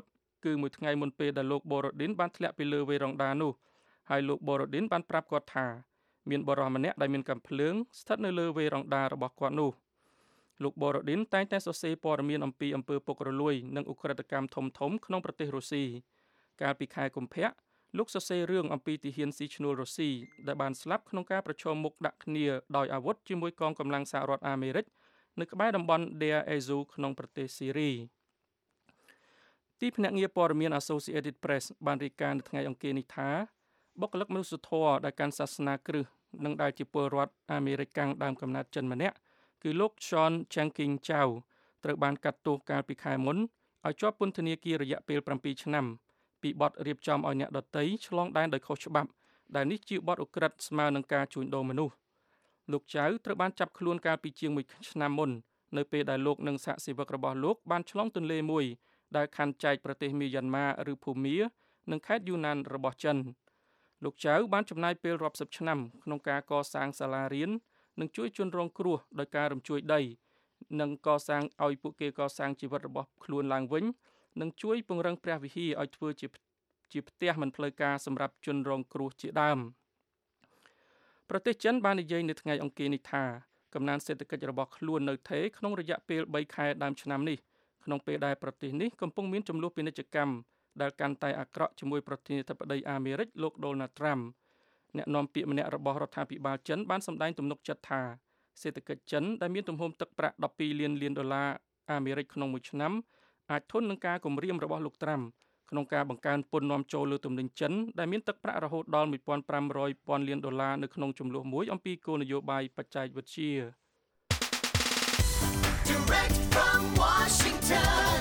គឺមួយថ្ងៃមុនពេលដែលលោក Borodin បានធ្លាក់ពីលើវេរ៉ង់ដានោះហើយលោក Borodin បានប្រាប់គាត់ថាមានបរិសម្នាក់ដែលមានកាំភ្លើងស្ថិតនៅលើវេរ៉ង់ដារបស់គាត់នោះលោក Borodin តែងតែសរសេរព័ត៌មានអំពីអំពើពុករលួយនិងឧក្រិដ្ឋកម្មធំធំក្នុងប្រទេសរុស្ស៊ីកាលពីខែកុម្ភៈលោកសរសេររឿងអំពីទាហានស៊ីឈ្នួលរុស្ស៊ីដែលបានស្លាប់ក្នុងការប្រឈមមុខដាក់គ្នាដោយអាវុធជាមួយកងកម្លាំងសហរដ្ឋអាមេរិកនៅក្បែរតំបន់ Deir ez-Zor ក្នុងប្រទេសស៊ីរីទីភ្នាក់ងារព័ត៌មាន Associated Press បានរាយការណ៍នៅថ្ងៃអង្គារនេះថាបុគ្គលិកមនុស្សធម៌ដែលកាន់សាសនាគ្រឹះនិងដែលជាពលរដ្ឋអាមេរិកកាំងដើមកំណើតចិនម្នាក់គឺលោក Sean Jenkins Chow ត្រូវបានកាត់ទោសកាលពីខែមុនឲ្យជាប់ពន្ធនាគាររយៈពេល7ឆ្នាំពីបទរៀបចំឲ្យអ្នកដទៃឆ្លងដែនដោយខុសច្បាប់ដែលនេះជាបទឧក្រិដ្ឋស្មើនឹងការជួញដូរមនុស្សលោកចៅត្រូវបានចាប់ខ្លួនកាលពីជាងមួយឆ្នាំមុននៅពេលដែលលោកនិងសហជីវិករបស់លោកបានឆ្លងទន្លេមួយដែលខ័ណ្ឌចែកប្រទេសមីយ៉ាន់ម៉ាឬភូមានិងខេត្តយូណានរបស់ចិនលោកចៅបានចំណាយពេលរាប់សិបឆ្នាំក្នុងការកសាងសាលារៀននិងជួយជនរងគ្រោះដោយការរំជួយដីនិងកសាងឲ្យពួកគេកសាងជីវិតរបស់ខ្លួនឡើងវិញនិងជួយពង្រឹងព្រះវិហារឲ្យធ្វើជាជាផ្ទះមិនផ្លូវការសម្រាប់ជនរងគ្រោះជាដើមប្រទេសចិនបាននិយាយនៅថ្ងៃអង្គារនេះថាកំណើនសេដ្ឋកិច្ចរបស់ខ្លួននៅថេរក្នុងរយៈពេល3ខែដើមឆ្នាំនេះក្នុងពេលដែលប្រទេសនេះកំពុងមានចំនួនពាណិជ្ជកម្មដែលកាន់តែអាក្រក់ជាមួយប្រធានាធិបតីអាមេរិកលោក Donald Trump អ្នកនាំពាក្យម្នាក់របស់រដ្ឋាភិបាលចិនបានសម្ដែងទំនុកចិត្តថាសេដ្ឋកិច្ចចិនដែលមានទំហំទឹកប្រាក់12លានលានដុល្លារអាមេរិកក្នុងមួយឆ្នាំអាចធន់នឹងការគំរាមរបស់លោក Trump ក្នុងការបង្កើនពន្ធនាំចូលលើទំនិញចិនដែលមានទឹកប្រាក់រហូតដល់một nghìn năm trămលានដុល្លារនៅក្នុងចំនួនមួយអំពីគោលនយោបាយបច្ចេកវិទ្យា Direct from Washington,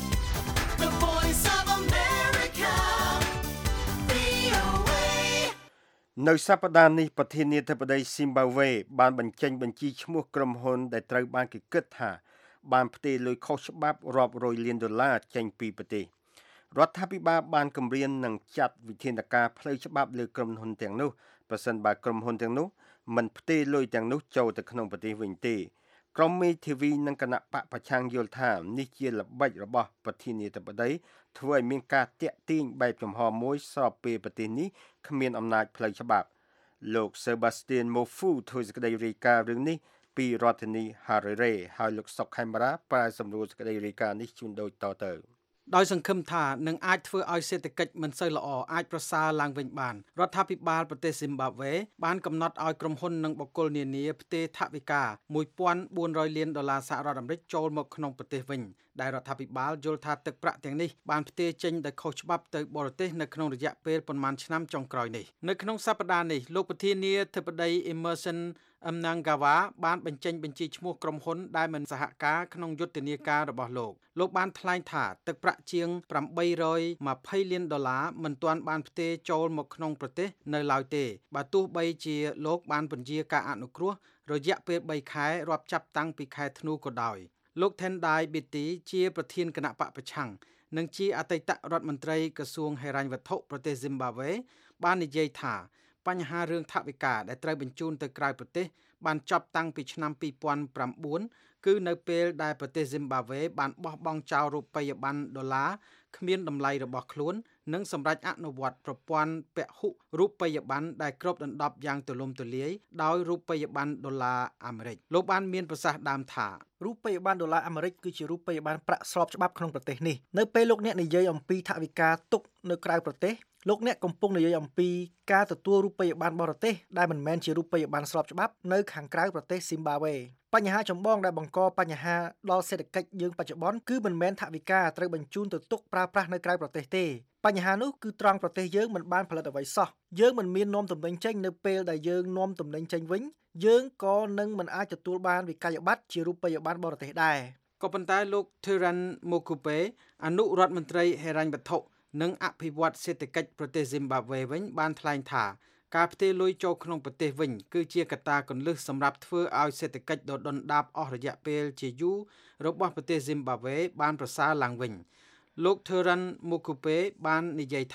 the voice of America, វី អូ เอនៅសប្តាហ៍នេះប្រធានាធិបតីស៊ីមបាវេបានបញ្ចេញបញ្ជីឈ្មោះក្រុមហ៊ុនដែលត្រូវបានគេគិតថាបានផ្ទេរលុយខុសច្បាប់រាប់រយលានដុល្លារចេញពីប្រទេសរដ្ឋាភិបាលបានគម្រាមនឹងចាត់វិធានការផ្លូវច្បាប់លើក្រុមហ៊ុនទាំងនោះប្រសិនបើក្រុមហ៊ុនទាំងនោះមិនផ្ទេរលុយទាំងនោះចូលទៅក្នុងប្រទេសវិញទេក្រុមមេធាវីនិងគណៈបកប្រឆាំងយល់ថានេះជាល្បិចរបស់ប្រធានាធិបតីធ្វើឲ្យមានការតាក់ទាញបែបចំហមួយស្របពេលប្រទេសនេះគ្មានអំណាចផ្លូវច្បាប់លោក Sebastian Mofu ធ្វើសេចក្តីរាយការណ៍រឿងនេះពីរដ្ឋធានី Harare ហើយលោកសុកខេមរាប្រាយសម្រួលសេចក្តីរាយការណ៍នេះជូនដូចតទៅដោយសង្ឃឹមថានឹងអាចធ្វើឲ្យសេដ្ឋកិច្ចមិនសូវល្អអាចប្រសើរឡើងវិញបានរដ្ឋាភិបាលប្រទេសស៊ីមបាប់វេបានកំណត់ឲ្យក្រុមហ៊ុននិងបុគ្គលនានាផ្ទេរថវិកាmột nghìn bốn trămលានដុល្លារសហរដ្ឋអាមេរិកចូលមកក្នុងប្រទេសវិញដែលរដ្ឋាភិបាលយល់ថាទឹកប្រាក់ទាំងនេះបានផ្ទេរចេញដោយខុសច្បាប់ទៅបរទេសនៅក្នុងរយៈពេលប្រមាណឆ្នាំចុងក្រោយនេះនៅក្នុងសប្តាហ៍នេះលោកប្រធានាធិបតី Emerson Mnangagwa បានបញ្ចេញបញ្ជីឈ្មោះក្រុមហ៊ុនដែលមិនសហការក្នុងយុទ្ធនាការរបស់លោកលោកបានថ្លែងថាទឹកប្រាក់ជាង8២០លានដុល្លារមិនទាន់បានផ្ទេរចូលមកក្នុងប្រទេសនៅឡើយទេបើទោះបីជាលោកបានបញ្ជាការអនុគ្រោះរយៈពេល3ខែរាប់ចាប់តាំងពីខែធ្នូក៏ដោយលោក Tendai Biti ជាប្រធានគណៈបកប្រឆាំងនិងជាអតីតរដ្ឋមន្ត្រីក្រសួងហិរញ្ញវត្ថុប្រទេស Zimbabwe បាននិយាយថាបញ្ហារឿងថវិកាដែលត្រូវបញ្ជូនទៅក្រៅប្រទេសបានចប់តាំងពីឆ្នាំពីរពាន់៩គឺនៅពេលដែលប្រទេស Zimbabwe បានបោះបង់ចោលរូបិយប័ណ្ណដុល្លារគ្មានតម្លៃរបស់ខ្លួននិងសម្រេចអនុវត្តប្រព័ន្ធពហុរូបិយប័ណ្ណដែលគ្របដណ្ដប់យ៉ាងទូលំទូលាយដោយរូបិយប័ណ្ណដុល្លារអាមេរិកលោកបានមានប្រសាសន៍ដើមថារូបិយប័ណ្ណដុល្លារអាមេរិកគឺជារូបិយប័ណ្ណប្រាក់ស្របច្បាប់ក្នុងប្រទេសនេះនៅពេលលោកអ្នកនិយាយអំពីថវិកាទុកនៅក្រៅប្រទេសលោកអ្នកកំពុងនិយាយអំពីការទទួលរូបិយប័ណ្ណបរទេសដែលមិនមែនជារូបិយប័ណ្ណស្របច្បាប់នៅខាងក្រៅប្រទេសស៊ីមបាវេបញ្ហាចម្បងដែលបង្កបញ្ហាដល់សេដ្ឋកិច្ចយើងបច្ចុប្បន្នគឺមិនមែនថវិកាត្រូវបញ្ជូនទៅទុកប្រើប្រាស់នៅក្រៅប្រទេសទេបញ្ហានោះគឺត្រង់ប្រទេសយើងមិនបានផលិតអ្វីសោះយើងមិនមាននាំទំនិញចេញនៅពេលដែលយើងនាំទំនិញចេញវិញយើងក៏នឹងមិនអាចទទួលបានវិក័យប័ត្រជារូបិយប័ណ្ណបរទេសដែរក៏ប៉ុន្តែលោក Theran Mokupe អនុរដ្ឋមន្ត្រីហិរញ្ញវត្ថុនិងអភិវឌ្ឍសេដ្ឋកិច្ចប្រទេស Zimbabwe វិញបានថ្លែងថាការផ្ទេរលុយចូលក្នុងប្រទេសវិញគឺជាកត្តាគន្លឹះសម្រាប់ធ្វើឲ្យសេដ្ឋកិច្ចដុនដាបអស់រយៈពេលជាយូររបស់ប្រទេស Zimbabwe បានប្រសើរឡើងវិញលោក Theran Mokupe បាននិយាយថា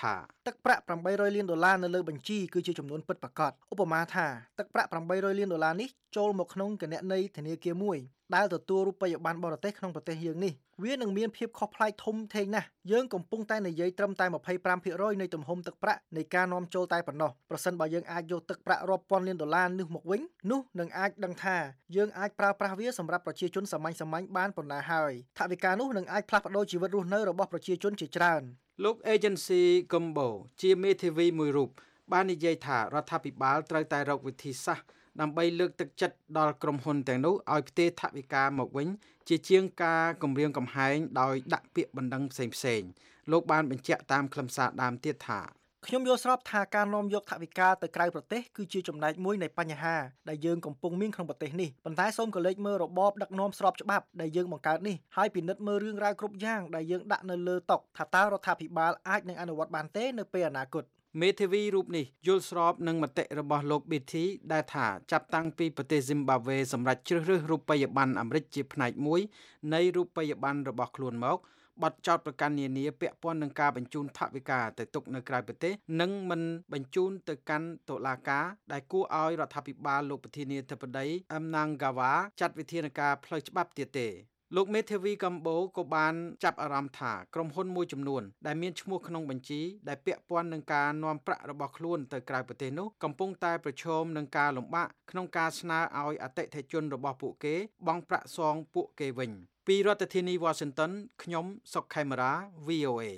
ទឹកប្រាក់eight hundredលានដុល្លារនៅលើបញ្ជីគឺជាចំនួនពិតប្រាកដឧបមាថាទឹកប្រាក់eight hundredលានដុល្លារនេះចូលមកក្នុងគណនីធនាគារមួយដែលទទួលរូបិយប័ណ្ណបរទេសក្នុងប្រទេសយើងនេះវានឹងមានភាពខុសប្លែកធំធេងណាស់យើងកំពុងតែនិយាយត្រឹមតែtwenty-five percent នៃទំហំទឹកប្រាក់នៃការនាំចូលតែប៉ុណ្ណោះប្រសិនបើយើងអាចយកទឹកប្រាក់រាប់ពាន់លានដុល្លារនេះមកវិញនោះនឹងអាចដឹងថាយើងអាចប្រើប្រាស់វាសម្រាប់ប្រជាជនសាមញ្ញៗបានប៉ុណ្ណាហើយថវិកានោះនឹងអាចផ្លាស់ប្ដូរជីវិតរស់នៅរបស់ប្រជាជនជាច្រើនលោក Agency Combo ជាមេធាវីមួយរូបបាននិយាយថារដ្ឋាភិបាលត្រូវតែរកវិធីសាស្ត្រដើម្បីលើកទឹកចិត្តដល់ក្រុមហ៊ុនទាំងនោះឲ្យផ្ទេរថវិកាមកវិញជាជាងការគម្រាមកំហែងដោយដាក់ពាក្យបណ្ដឹងផ្សេងៗលោកបានបញ្ជាក់តាមខ្លឹមសារដើមទៀតថាខ្ញុំយល់ស្របថាការនាំយកថវិកាទៅក្រៅប្រទេសគឺជាចំណែកមួយនៃបញ្ហាដែលយើងកំពុងមានក្នុងប្រទេសនេះប៉ុន្តែសូមកលេចមើលរបបដឹកនាំស្របច្បាប់ដែលយើងបង្កើតនេះហើយពិនិត្យមើលរឿងរ៉ាវគ្រប់យ៉ាងដែលយើងដាក់នៅលើតុថាតើរដ្ឋាភិបាលអាចនឹងអនុវត្តបានទេនៅពេលអនាគតមេធាវីរូបនេះយល់ស្របនឹងមតិរបស់លោក Betty ដែលថាចាប់តាំងពីប្រទេស Zimbabwe សម្រាប់ជ្រើសរើសរូបិយប័ណ្ណអាមេរិកជាផ្នែកមួយនៃរូបិយប័ណ្ណរបស់ខ្លួនមកបទចោទប្រកាន់នានាពាក់ព័ន្ធនឹងការបញ្ជូនថវិកាទៅទុកនៅក្រៅប្រទេសនិងមិនបញ្ជូនទៅកាន់តុលាការដែលគួរឲ្យរដ្ឋាភិបាលលោកប្រធានាធិបតី Mnangagwa ចាត់វិធានការផ្លូវច្បាប់ទៀតទេលោកមេធាវីកម្ពុជាក៏បានចាប់អារម្មណ៍ថាក្រុមហ៊ុនមួយចំនួនដែលមានឈ្មោះក្នុងបញ្ជីដែលពាក់ព័ន្ធនឹងការនាំប្រាក់របស់ខ្លួនទៅក្រៅប្រទេសនោះកំពុងតែប្រឈមនឹងការលំបាកក្នុងការស្នើឲ្យអតិថិជនរបស់ពួកគេបង់ប្រាក់សងពួកគេវិញពីរដ្ឋធានី Washington ខ្ញុំសុកខេមរា V O A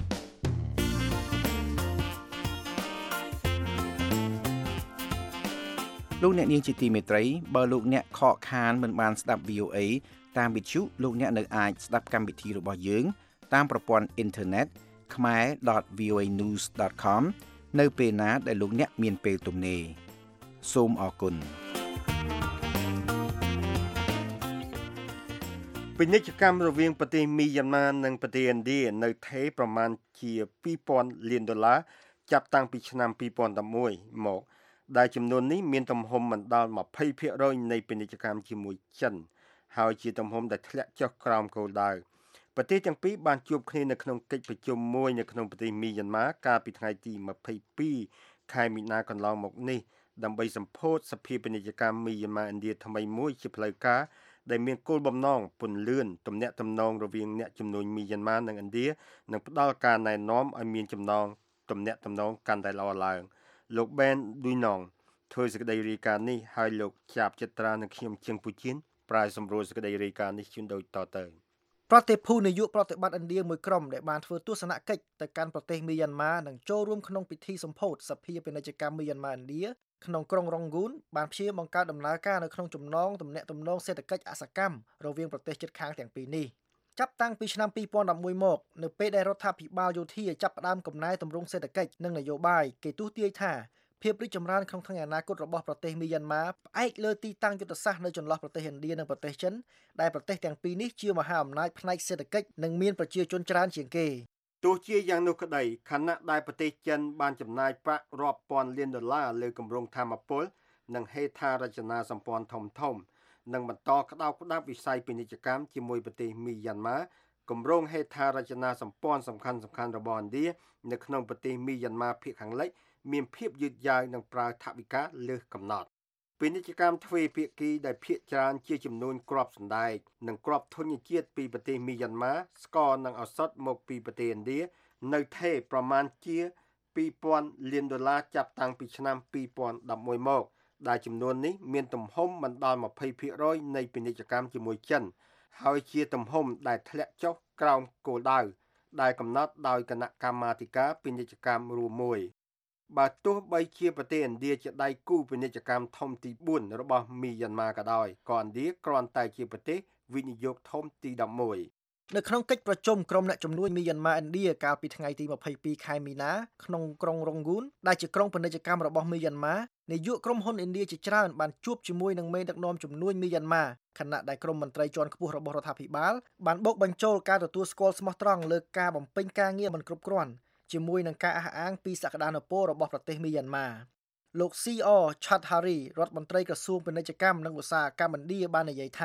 លោកអ្នកនាងជាទីមេត្រីបើលោកអ្នកខកខានមិនបានស្ដាប់ V O A តាមវិទ្យុលោកអ្នកនៅអាចស្ដាប់កម្មវិធីរបស់យើងតាមប្រព័ន្ធអ៊ីនធឺណិត khmer dot v o a news dot com នៅពេលណាដែលលោកអ្នកមានពេលទំនេរសូមអរគុណពាណិជ្ជកម្មរវាងប្រទេសមីយ៉ាន់ម៉ានិងប្រទេសឥណ្ឌានៅថេរប្រមាណជាtwo thousandលានដុល្លារចាប់តាំងពីឆ្នាំtwo thousand elevenមកដែលចំនួននេះមានទំហំមិនដល់twenty percentនៃពាណិជ្ជកម្មជាមួយចិនហើយជាទំហំដែលធ្លាក់ចុះក្រោមគោលដៅប្រទេសទាំងពីរបានជួបគ្នានៅក្នុងកិច្ចប្រជុំមួយនៅក្នុងប្រទេសមីយ៉ាន់ម៉ាកាលពីថ្ងៃទីtwenty-twoខែមីនាកន្លងមកនេះដើម្បីសម្ពោធសភាពាណិជ្ជកម្មមីយ៉ាន់ម៉ាឥណ្ឌាថ្មីមួយជាផ្លូវការដែលមានគោលបំណងពន្លឿនទំនាក់ទំនងរវាងអ្នកជំនួញមីយ៉ាន់ម៉ានិងឥណ្ឌានិងផ្ដល់ការណែនាំឲ្យមានចំណងទំនាក់ទំនងកាន់តែល្អឡើងលោក Ben Duinong ធ្វើសេចក្តីរាយការណ៍នេះហើយលោកចាប់ចិត្រានិងខ្ញុំជឹងពូជៀនប្រាយសម្រួលសេចក្តីរាយការណ៍នេះជូនដូចតទៅប្រតិភូនាយកប្រតិបត្តិឥណ្ឌាមួយក្រុមដែលបានធ្វើទស្សនកិច្ចទៅកាន់ប្រទេសមីយ៉ាន់ម៉ានិងចូលរួមក្នុងពិធីសម្ពោធសភាពាណិជ្ជកម្មមីយ៉ាន់ម៉ាឥណ្ឌាក្នុងក្រុងរ៉ុងហ្គូនបានព្យាយាមបង្កើតដំណើរការនៅក្នុងចំណងទំនាក់ទំនងសេដ្ឋកិច្ចអសកម្មរវាងប្រទេសជិតខាងទាំងពីរនេះចាប់តាំងពីឆ្នាំtwo thousand elevenមកនៅពេលដែលរដ្ឋាភិបាលយោធាចាប់ផ្ដើមកំណែទម្រង់សេដ្ឋកិច្ចនិងនយោបាយគេទស្សន៍ទាយថាភាពរីកចម្រើនក្នុងថ្ងៃអនាគតរបស់ប្រទេសមីយ៉ាន់ម៉ាផ្អែកលើទីតាំងយុទ្ធសាស្ត្រនៅចន្លោះប្រទេសឥណ្ឌានិងប្រទេសចិនដែលប្រទេសទាំងពីរនេះជាមហាអំណាចផ្នែកសេដ្ឋកិច្ចនិងមានប្រជាជនច្រើនជាងគេទោះជាយ៉ាងនោះក្តីខណៈដែលប្រទេសចិនបានចំណាយប្រាក់រាប់ពាន់លានដុល្លារលើគម្រោងថាមពលនិងហេដ្ឋារចនាសម្ព័ន្ធធំៗនិងបន្តក្តោបក្តាប់វិស័យពាណិជ្ជកម្មជាមួយប្រទេសមីយ៉ាន់ម៉ាគម្រោងហេដ្ឋារចនាសម្ព័ន្ធសំខាន់ៗរបស់ឥណ្ឌានៅក្នុងប្រទេសមីយ៉ាន់ម៉ាភាគខាងលិចមានភាពយឺតយ៉ាវនិងប្រើថវិកាលើសកំណត់ពាណិជ្ជកម្មទ្វេភាគីដែលភាគច្រើនជាចំនួនគ្រាប់សណ្ដែកនិងគ្រាប់ធញ្ញជាតិពីប្រទេសមីយ៉ាន់ម៉ាស្ករនិងឱសថមកពីប្រទេសឥណ្ឌានៅថេរប្រមាណជាtwo thousandលានដុល្លារចាប់តាំងពីឆ្នាំtwo thousand elevenមកដែលចំនួននេះមានទំហំមិនដល់twenty percentនៃពាណិជ្ជកម្មជាមួយចិនហើយជាទំហំដែលធ្លាក់ចុះក្រោមគោលដៅដែលកំណត់ដោយគណៈកម្មាធិការពាណិជ្ជកម្មរួមមួយបើទោះបីជាប្រទេសឥណ្ឌាជាដៃគូពាណិជ្ជកម្មធំទីfourរបស់មីយ៉ាន់ម៉ាក៏ដោយក៏ឥណ្ឌាគ្រាន់តែជាប្រទេសវិនិយោគធំទីeleven នៅក្នុងកិច្ចប្រជុំក្រុមអ្នកជំនួយមីយ៉ាន់ម៉ាឥណ្ឌាកាលពីថ្ងៃទីtwenty-twoខែមីនាក្នុងក្រុងរ៉ុងហ្គូនដែលជាក្រុងពាណិជ្ជកម្មរបស់មីយ៉ាន់ម៉ានាយកក្រុមហ៊ុនឥណ្ឌាជាច្រើនបានជួបជាមួយនឹងមេដឹកនាំជំនួយមីយ៉ាន់ម៉ាខណៈដែលក្រុមមន្ត្រីជាន់ខ្ពស់របស់រដ្ឋាភិបាលបានបូកបញ្ចូលការទទួលស្គាល់ស្មោះត្រង់លើការបំពេញការងារមិនគ្រប់គ្រាន់ជាមួយនឹងការអះអាងពីសក្តានុពលរបស់ប្រទេសមីយ៉ាន់ម៉ាលោក C R Chaudhary រដ្ឋមន្ត្រីក្រសួងពាណិជ្ជកម្មនិងឧស្សាហកម្មឥណ្ឌាបាននិយាយថា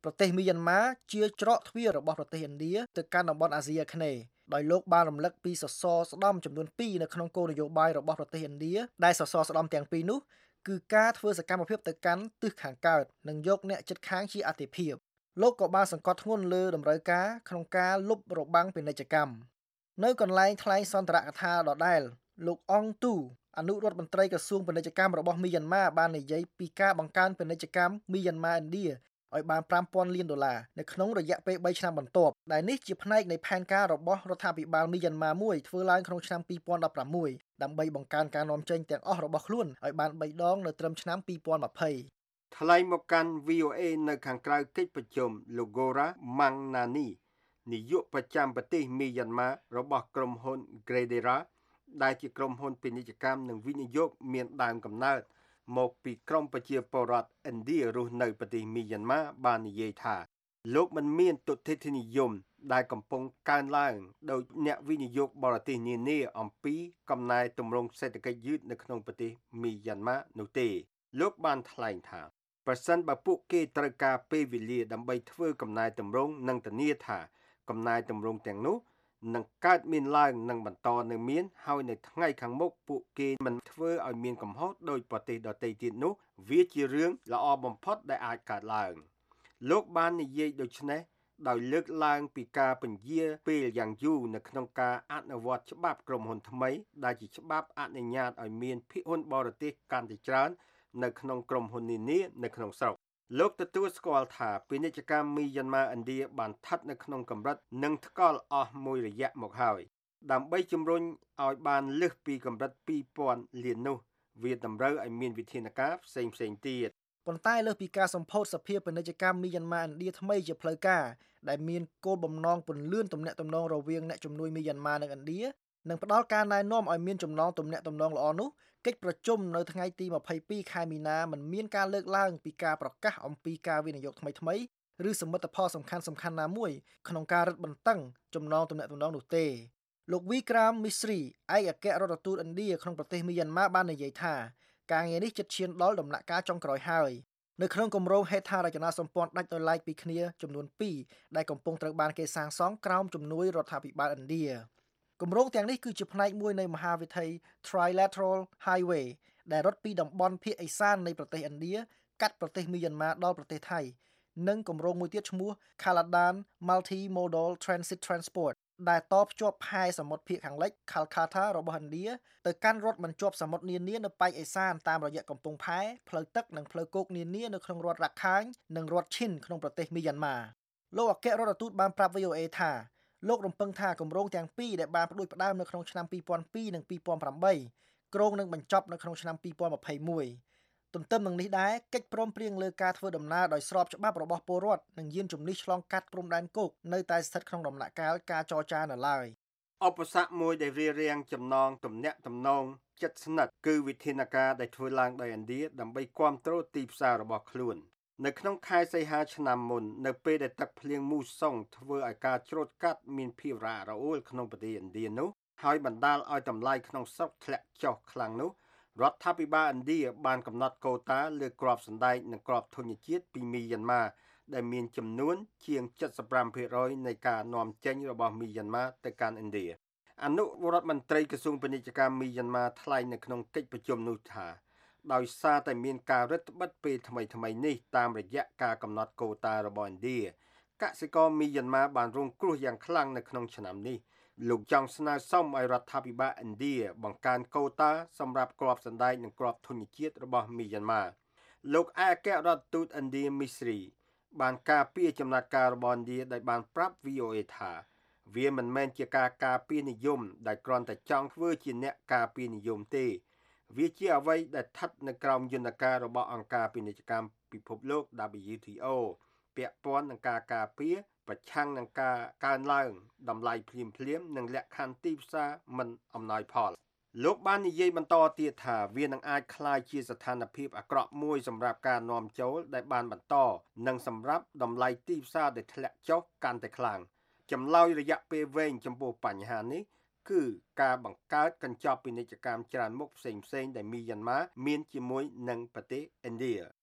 ប្រទេសមីយ៉ាន់ម៉ាជាច្រកទ្វាររបស់ប្រទេសឥណ្ឌាទៅកាន់តំបន់អាស៊ីអាគ្នេយ៍ដោយលោកបានរំលឹកពីសសរស្តម្ភចំនួនពីរនៅក្នុងគោលនយោបាយរបស់ប្រទេសឥណ្ឌាដែលសសរស្តម្ភទាំងពីរនោះគឺការធ្វើសកម្មភាពទៅកាន់ទិសខាងកើតនិងយកអ្នកជិតខាងជាអាទិភាពលោកក៏បានសង្កត់ធ្ងន់លើតម្រូវការក្នុងការលុបរបាំងពាណិជ្ជកម្មនៅកន្លែងថ្លែងសន្ទរកថាដដែលលោកអងទូអនុរដ្ឋមន្ត្រីក្រសួងពាណិជ្ជកម្មរបស់មីយ៉ាន់ម៉ាបាននិយាយពីការបង្កើនពាណិជ្ជកម្មមីយ៉ាន់ម៉ាឥណ្ឌាឲ្យបានfive thousandលានដុល្លារនៅក្នុងរយៈពេលthreeឆ្នាំបន្ទាប់ដែលនេះជាផ្នែកនៃផែនការរបស់រដ្ឋាភិបាលមីយ៉ាន់ម៉ាមួយធ្វើឡើងក្នុងឆ្នាំtwenty sixteenដើម្បីបង្កើនការនាំចេញទាំងអស់របស់ខ្លួនឲ្យបានthreeដងនៅត្រឹមឆ្នាំtwenty twenty ថ្លែងមកកាន់ V O A នៅខាងក្រៅកិច្ចប្រជុំ Logora Mangnani នាយកប្រចាំប្រទេសមីយ៉ាន់ម៉ារបស់ក្រុមហ៊ុន Gredera ដែលជាក្រុមហ៊ុនពាណិជ្ជកម្មនិងវិនិយោគមានដើមកំណើតមកពីក្រមប្រជាពលរដ្ឋឥណ្ឌារស់នៅប្រទេសមីយ៉ាន់ម៉ាបាននិយាយថាលោកមិនមានទុតិធិនិយមដែលកំពុងកើនឡើងដោយអ្នកវិនិយោគបរទេសនានាអំពីកំណែទម្រង់សេដ្ឋកិច្ចយឺតនៅក្នុងប្រទេសមីយ៉ាន់ម៉ានោះទេលោកបានថ្លែងថាប្រសិនបើពួកគេត្រូវការពេលវេលាដើម្បីធ្វើកំណែទម្រង់និងធានាថាកំណែទម្រង់ទាំងនោះនឹងកើតមានឡើងនិងបន្តនៅមានហើយនៅថ្ងៃខាងមុខពួកគេមិនធ្វើឲ្យមានកំហុសដោយប្រទេសដទៃទៀតនោះវាជារឿងល្អបំផុតដែលអាចកើតឡើងលោកបាននិយាយដូចនេះដោយលើកឡើងពីការពន្យាពេលយ៉ាងយូរនៅក្នុងការអនុវត្តច្បាប់ក្រុមហ៊ុនថ្មីដែលជាច្បាប់អនុញ្ញាតឲ្យមានភាគហ៊ុនបរទេសកាន់តែច្រើននៅក្នុងក្រុមហ៊ុននានានៅក្នុងស្រុកលោកទទួលស្គាល់ថាពាណិជ្ជកម្មមីយ៉ាន់ម៉ាឥណ្ឌាបានស្ថិតនៅក្នុងកម្រិតនិងថ្កល់អស់មួយរយៈមកហើយដើម្បីជំរុញឲ្យបានលើសពីកម្រិតtwo thousandលាននោះវាតម្រូវឲ្យមានវិធានការផ្សេងៗទៀតប៉ុន្តែលើសពីការសម្ពោធសភាពាណិជ្ជកម្មមីយ៉ាន់ម៉ាឥណ្ឌាថ្មីជាផ្លូវការដែលមានគោលបំណងពន្លឿនទំនាក់ទំនងរវាងអ្នកជំនួយមីយ៉ាន់ម៉ានិងឥណ្ឌានិងផ្ដល់ការណែនាំឲ្យមានចំណងទំនាក់ទំនងល្អនោះកិច្ចប្រជុំនៅថ្ងៃទីtwenty-twoខែមីនាមិនមានការលើកឡើងពីការប្រកាសអំពីការវិនិយោគថ្មីៗឬសមិទ្ធផលសំខាន់សំខាន់ណាមួយក្នុងការរឹតបន្តឹងចំណងទំនាក់ទំនងនោះទេលោក Vikram Misri ឯកអគ្គរដ្ឋទូតឥណ្ឌាក្នុងប្រទេសមីយ៉ាន់ម៉ាបាននិយាយថាការងារនេះជិតឈានដល់ដំណាក់កាលចុងក្រោយហើយនៅក្នុងគម្រោងហេដ្ឋារចនាសម្ព័ន្ធដាច់ដោយឡែកពីគ្នាចំនួនtwoដែលកំពុងត្រូវបានគេសាងសង់ក្រោមជំនួយរដ្ឋាភិបាលឥណ្ឌាគម្រោងទាំងនេះគឺជាផ្នែកមួយនៃមហាវិថី Trilateral Highway ដែលរត់ពីតំបន់ភាគឦសាននៃប្រទេសឥណ្ឌាកាត់ប្រទេសមីយ៉ាន់ម៉ាដល់ប្រទេសថៃនិងគម្រោងមួយទៀតឈ្មោះ Kaladan Multimodal Transit Transport ដែលតភ្ជាប់ផែសមុទ្រភាគខាងលិច Kolkata របស់ឥណ្ឌាទៅកាន់រដ្ឋបញ្ជាប់សមុទ្រនានានៅប៉ែកឦសានតាមរយៈកំពង់ផែផ្លូវទឹកនិងផ្លូវគោកនានានៅក្នុងរដ្ឋ Rakhine និងរដ្ឋ Chin ក្នុងប្រទេសមីយ៉ាន់ម៉ាលោកអគ្គរដ្ឋទូតបានប្រាប់ V O A ថាលោករំពឹងថាគម្រោងទាំងពីរដែលបានផ្ដួចផ្ដើមនៅក្នុងឆ្នាំtwo thousand twoនិងtwo thousand eightគ្រោងនឹងបញ្ចប់នៅក្នុងឆ្នាំtwo thousand twenty-oneទន្ទឹមនឹងនេះដែរកិច្ចព្រមព្រៀងលើការធ្វើដំណើរដោយស្របច្បាប់របស់ពលរដ្ឋនិងយានជំនិះឆ្លងកាត់ព្រំដែនគោកនៅតែស្ថិតក្នុងដំណាក់កាលការចរចានៅឡើយឧបសគ្គមួយដែលរារាំងចំណងទំនាក់ទំនងជិតស្និទ្ធគឺវិធានការដែលធ្វើឡើងដោយឥណ្ឌាដើម្បីគាំទ្រទីផ្សាររបស់ខ្លួននៅក្នុងខែសីហាឆ្នាំមុននៅពេលដែលទឹកភ្លៀងមូសុងធ្វើឲ្យការច្រូតកាត់មានភាពរអាក់រអួលក្នុងប្រទេសឥណ្ឌានោះហើយបណ្ដាលឲ្យតម្លៃក្នុងស្រុកធ្លាក់ចុះខ្លាំងនោះរដ្ឋាភិបាលឥណ្ឌាបានកំណត់កូតាលើគ្រាប់សណ្ដែកនិងគ្រាប់ធញ្ញជាតិពីមីយ៉ាន់ម៉ាដែលមានចំនួនជាងseventy-five percentនៃការនាំចេញរបស់មីយ៉ាន់ម៉ាទៅកាន់ឥណ្ឌាអនុរដ្ឋមន្ត្រីក្រសួងពាណិជ្ជកម្មមីយ៉ាន់ម៉ាថ្លែងនៅក្នុងកិច្ចប្រជុំនោះថាដោយសារតែមានការរឹតបន្តឹងពេលថ្មីថ្មីនេះតាមរយៈការកំណត់កូតារបស់ឥណ្ឌាកសិករមីយ៉ាន់ម៉ាបានរងគ្រោះយ៉ាងខ្លាំងនៅក្នុងឆ្នាំនេះលោកចង់ស្នើសុំឲ្យរដ្ឋាភិបាលឥណ្ឌាបង្កើនកូតាសម្រាប់គ្រាប់សណ្ដែកនិងគ្រាប់ធញ្ញជាតិរបស់មីយ៉ាន់ម៉ាលោកឯកអគ្គរដ្ឋទូតឥណ្ឌាមីស្រីបានការពារចំណាត់ការរបស់ឥណ្ឌាដោយបានប្រាប់ V O A ថាវាមិនមែនជាការការពារនិយមដែលគ្រាន់តែចង់ធ្វើជាអ្នកការពារនិយមទេវាជាអ្វីដែលស្ថិតនៅក្រោមយន្តការរបស់អង្គការពាណិជ្ជកម្មពិភពលោក W T O ពាក់ព័ន្ធនឹងការការពារប្រឆាំងនឹងការកើនឡើងតម្លៃភ្លាមភ្លាមនិងលក្ខខណ្ឌទីផ្សារមិនអំណោយផលលោកបាននិយាយបន្តទៀតថាវានឹងអាចក្លាយជាស្ថានភាពអាក្រក់មួយសម្រាប់ការនាំចូលដែលបានបន្តនិងសម្រាប់តម្លៃទីផ្សារដែលធ្លាក់ចុះកាន់តែខ្លាំងចម្លើយរយៈពេលវែងចំពោះបញ្ហានេះគឺការបង្កើតកញ្ចប់ពាណិជ្ជកម្មច្រើនមុខផ្សេងៗដែលមីយ៉ាន់ម៉ាមានជាមួយនឹងប្រទេសឥណ្ឌា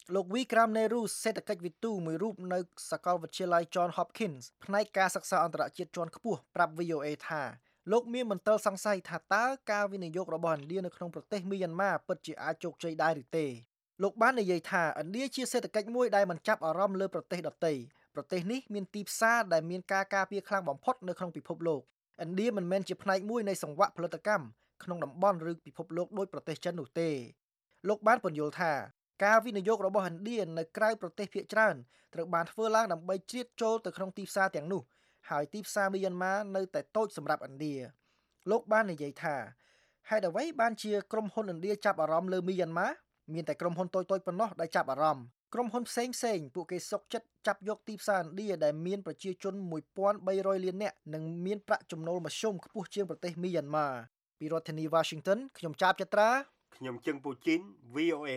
លោក Vikram Nehru សេដ្ឋកិច្ចវិទូមួយរូបនៅសាកលវិទ្យាល័យ John Hopkins ផ្នែកការសិក្សាអន្តរជាតិជាន់ខ្ពស់ប្រាប់ V O A ថាលោកមានមន្ទិលសង្ស័យថាតើការវិនិយោគរបស់ឥណ្ឌានៅក្នុងប្រទេសមីយ៉ាន់ម៉ាពិតជាអាចជោគជ័យដែរឬទេលោកបាននិយាយថាឥណ្ឌាជាសេដ្ឋកិច្ចមួយដែលមិនចាប់អារម្មណ៍លើប្រទេសដទៃប្រទេសនេះមានទីផ្សារដែលមានការការពារខ្លាំងបំផុតនៅក្នុងពិភពលោកឥណ្ឌាមិនមែនជាផ្នែកមួយនៃសង្វាក់ផលិតកម្មក្នុងតំបន់ឬពិភពលោកដូចប្រទេសចិននោះទេលោកបានពន្យល់ថាការវិនិយោគរបស់ឥណ្ឌានៅក្រៅប្រទេសភាគច្រើនត្រូវបានធ្វើឡើងដើម្បីជ្រៀតចូលទៅក្នុងទីផ្សារទាំងនោះហើយទីផ្សារមីយ៉ាន់ម៉ានៅតែតូចសម្រាប់ឥណ្ឌាលោកបាននិយាយថាហេតុអ្វីបានជាក្រុមហ៊ុនឥណ្ឌាចាប់អារម្មណ៍លើមីយ៉ាន់ម៉ាមានតែក្រុមហ៊ុនតូចៗប៉ុណ្ណោះដែលចាប់អារម្មណ៍ក្រុមហ៊ុនផ្សេងផ្សេងពួកគេសុកចិត្តចាប់យកទីផ្សារឥណ្ឌាដែលមានប្រជាជនមួយពាន់បីរយលាននាក់និងមានប្រាក់ចំណូលមធ្យមខ្ពស់ជាងប្រទេសមីយ៉ាន់ម៉ាពីរដ្ឋធានី Washington ខ្ញុំចាបចត្រាខ្ញុំជឹងពូជីន V O A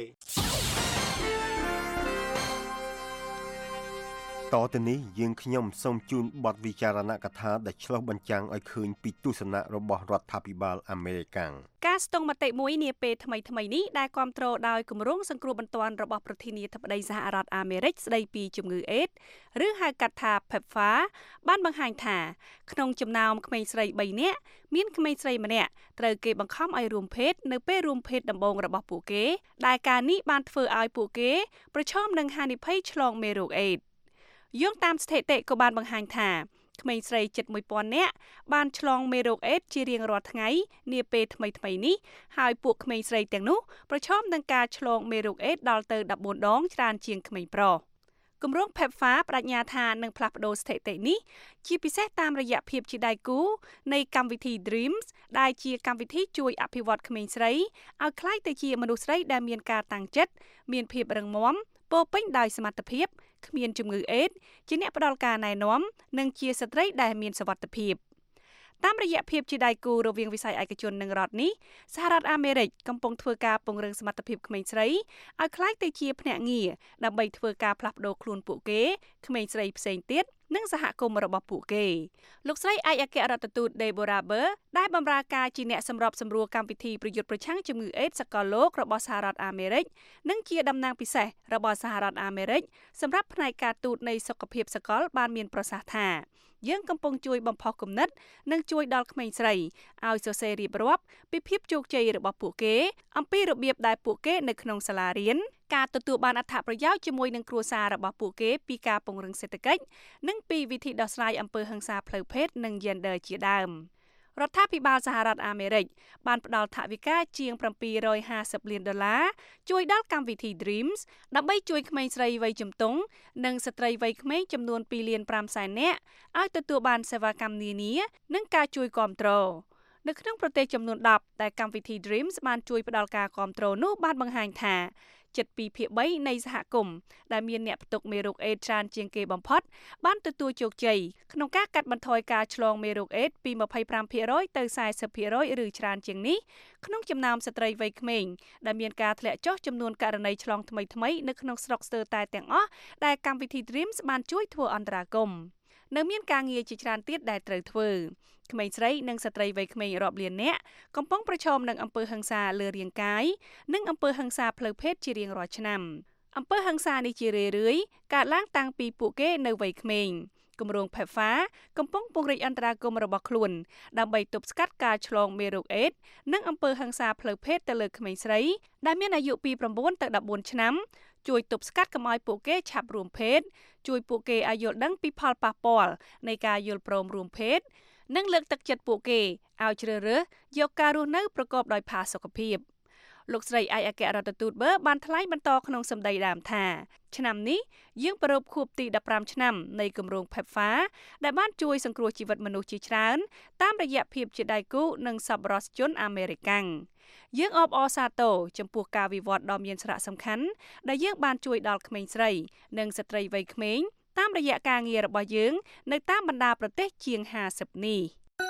តទៅនេះយើងខ្ញុំសូមជូនបទវិចារណកថាដែលឆ្លុះបញ្ចាំងឲ្យឃើញពីទស្សនៈរបស់រដ្ឋាភិបាលអាមេរិកការស្ទង់មតិមួយនាពេលថ្មីថ្មីនេះដែលគាំទ្រដោយគម្រោងសង្គ្រោះបន្ទាន់របស់ប្រធានាធិបតីសហរដ្ឋអាមេរិកស្ដីពីជំងឺអេដស៍ឬហៅកាត់ថា PEPFAR បានបង្ហាញថាក្នុងចំណោមក្មេងស្រីបីនាក់មានក្មេងស្រីម្នាក់ត្រូវគេបង្ខំឲ្យរួមភេទនៅពេលរួមភេទដំបូងរបស់ពួកគេដែលការនេះបានធ្វើឲ្យពួកគេប្រឈមនឹងហានិភ័យឆ្លងមេរោគអេដស៍យោងតាមស្ថិតិក៏បានបង្ហាញថាក្មេងស្រីជិតមួយពាន់នាក់បានឆ្លងមេរោគអេដស៍ជារៀងរាល់ថ្ងៃនាពេលថ្មីៗនេះហើយពួកក្មេងស្រីទាំងនោះប្រឈមនឹងការឆ្លងមេរោគអេដស៍ដល់ទៅដប់បួនដងច្រើនជាងក្មេងប្រុសគម្រោង PEPFAR បដិញ្ញាថានឹងផ្លាស់ប្តូរស្ថិតិនេះជាពិសេសតាមរយៈភាពជាដៃគូនៃកម្មវិធី Dreams ដែលជាកម្មវិធីជួយអភិវឌ្ឍក្មេងស្រីឲ្យក្លាយទៅជាមនុស្សស្រីដែលមានការតាំងចិត្តមានភាពរឹងមាំពោពេញដោយសមត្ថភាពគ្មានជំងឺអេដស៍ជាអ្នកផ្ដល់ការណែនាំនិងជាស្ត្រីដែលមានសុវត្ថិភាពតាមរយៈភាពជាដៃគូរវាងវិស័យឯកជននិងរដ្ឋនេះសហរដ្ឋអាមេរិកកំពុងធ្វើការពង្រឹងសមត្ថភាពក្មេងស្រីឲ្យក្លាយទៅជាភ្នាក់ងារដើម្បីធ្វើការផ្លាស់ប្តូរខ្លួនពួកគេក្មេងស្រីផ្សេងទៀតនិងសហគមន៍របស់ពួកគេលោកស្រីឯកអគ្គរដ្ឋទូត Deborah Burr ដែលបម្រើការជាអ្នកសម្របសម្រួលកម្មវិធីប្រយុទ្ធប្រឆាំងជំងឺអេដស៍សកលលោករបស់សហរដ្ឋអាមេរិកនិងជាតំណាងពិសេសរបស់សហរដ្ឋអាមេរិកសម្រាប់ផ្នែកការទូតនៃសុខភាពសកលបានមានប្រសាសន៍ថាយើងកំពុងជួយបំផុសគំនិតនិងជួយដល់ក្មេងស្រីឲ្យសរសេររៀបរាប់ពីភាពជោគជ័យរបស់ពួកគេអំពីរបៀបដែលពួកគេនៅក្នុងសាលារៀនការទទួលបានអត្ថប្រយោជន៍ជាមួយនឹងគ្រួសាររបស់ពួកគេពីការពង្រឹងសេដ្ឋកិច្ចនិងពីវិធីដោះស្រាយអំពើហិង្សាផ្លូវភេទនិង Gender ជាដើមរដ្ឋាភិបាលសហរដ្ឋអាមេរិកបានផ្ដល់ថវិកាជាងbảy trămห้าสิบលានដុល្លារជួយដល់កម្មវិធី Dreams ដើម្បីជួយក្មេងស្រីវ័យជំទង់និងស្ត្រីវ័យក្មេងចំនួនពីរលានប្រាំសែននាក់ឲ្យទទួលបានសេវាកម្មនានានិងការជួយគាំទ្រនៅក្នុងប្រទេសចំនួនដប់ដែលកម្មវិធី Dreams បានជួយផ្ដល់ការគាំទ្រនោះបានបង្ហាញថាជិតពីរភាគបីនៃសហគមន៍ដែលមានអ្នកផ្ទុកមេរោគអេដស៍ច្រើនជាងគេបំផុតបានទទួលជោគជ័យក្នុងការកាត់បន្ថយការឆ្លងមេរោគអេដស៍ពីยี่สิบห้าភាគរយទៅสี่สิบភាគរយឬច្រើនជាងនេះក្នុងចំណោមស្ត្រីវ័យក្មេងដែលមានការធ្លាក់ចុះចំនួនករណីឆ្លងថ្មីៗនៅក្នុងស្រុកស្ទើរតែទាំងអស់ដែលកម្មវិធី Dreams បានជួយធ្វើអន្តរាគមន៍នៅមានការងារជាច្រើនទៀតដែលត្រូវធ្វើក្មេងស្រីនិងស្ត្រីវ័យក្មេងរាប់លាននាក់កំពុងប្រឈមនឹងអំពើហិង្សាលើរាងកាយនិងអំពើហិង្សាផ្លូវភេទជារៀងរាល់ឆ្នាំអំពើហិង្សានេះជារឿយៗកើតឡើងតាំងពីពួកគេនៅវ័យក្មេងគម្រោង PEPFAR កំពុងពង្រីកអន្តរាគមន៍របស់ខ្លួនដើម្បីទប់ស្កាត់ការឆ្លងមេរោគអេដស៍និងអំពើហិង្សាផ្លូវភេទទៅលើក្មេងស្រីដែលមានអាយុពីប្រាំបួនទៅដប់បួនឆ្នាំជួយទប់ស្កាត់កុំឲ្យពួកគេឆាប់រួមភេទជួយពួកគេឲ្យយល់ដឹងពីផលប៉ះពាល់នៃការយល់ព្រមរួមភេទនិងលើកទឹកចិត្តពួកគេឲ្យជ្រើសរើសយកការរស់នៅប្រកបដោយផាសុកភាពលោកស្រីឯកអគ្គរដ្ឋទូត Burr បានថ្លែងបន្តក្នុងសម្ដីដើមថាឆ្នាំនេះយើងប្រារព្ធខួបទីដប់ប្រាំឆ្នាំនៃគម្រោង PEPFAR ដែលបានជួយសង្គ្រោះជីវិតមនុស្សជាច្រើនតាមរយៈភាពជាដៃគូនិងសប្បុរសជនអាមេរិកាំងយើងអបអរសាទរចំពោះការវិវត្តដ៏មានសារៈសំខាន់ដែលយើងបានជួយដល់ក្មេងស្រីនិងស្ត្រីវ័យក្មេងតាមរយៈការងាររបស់យើងនៅតាមបណ្ដាប្រទេសជាងห้าสิบនេះ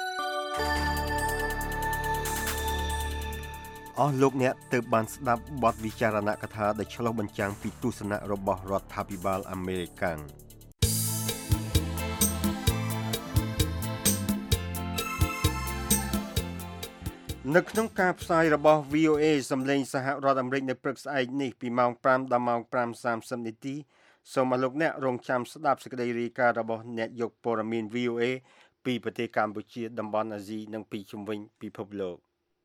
អស់លោកអ្នកទើបបានស្ដាប់បទវិចារណកថាដែលឆ្លុះបញ្ចាំងពីទស្សនៈរបស់រដ្ឋាភិបាលអាមេរិកនៅក្នុងការផ្សាយរបស់ វី អូ เอ សំឡេងសហរដ្ឋអាមេរិកនៅព្រឹកស្អែកនេះពីម៉ោងfiveដល់ម៉ោងfiveសាមសិបនាទីសូមអរលោកអ្នករងចាំស្ដាប់សេចក្តីរាយការណ៍របស់អ្នកយកព័ត៌មាន វី អូ เอ ពីប្រទេសកម្ពុជាតំបន់អាស៊ីនិងពីជុំវិញពិភពលោក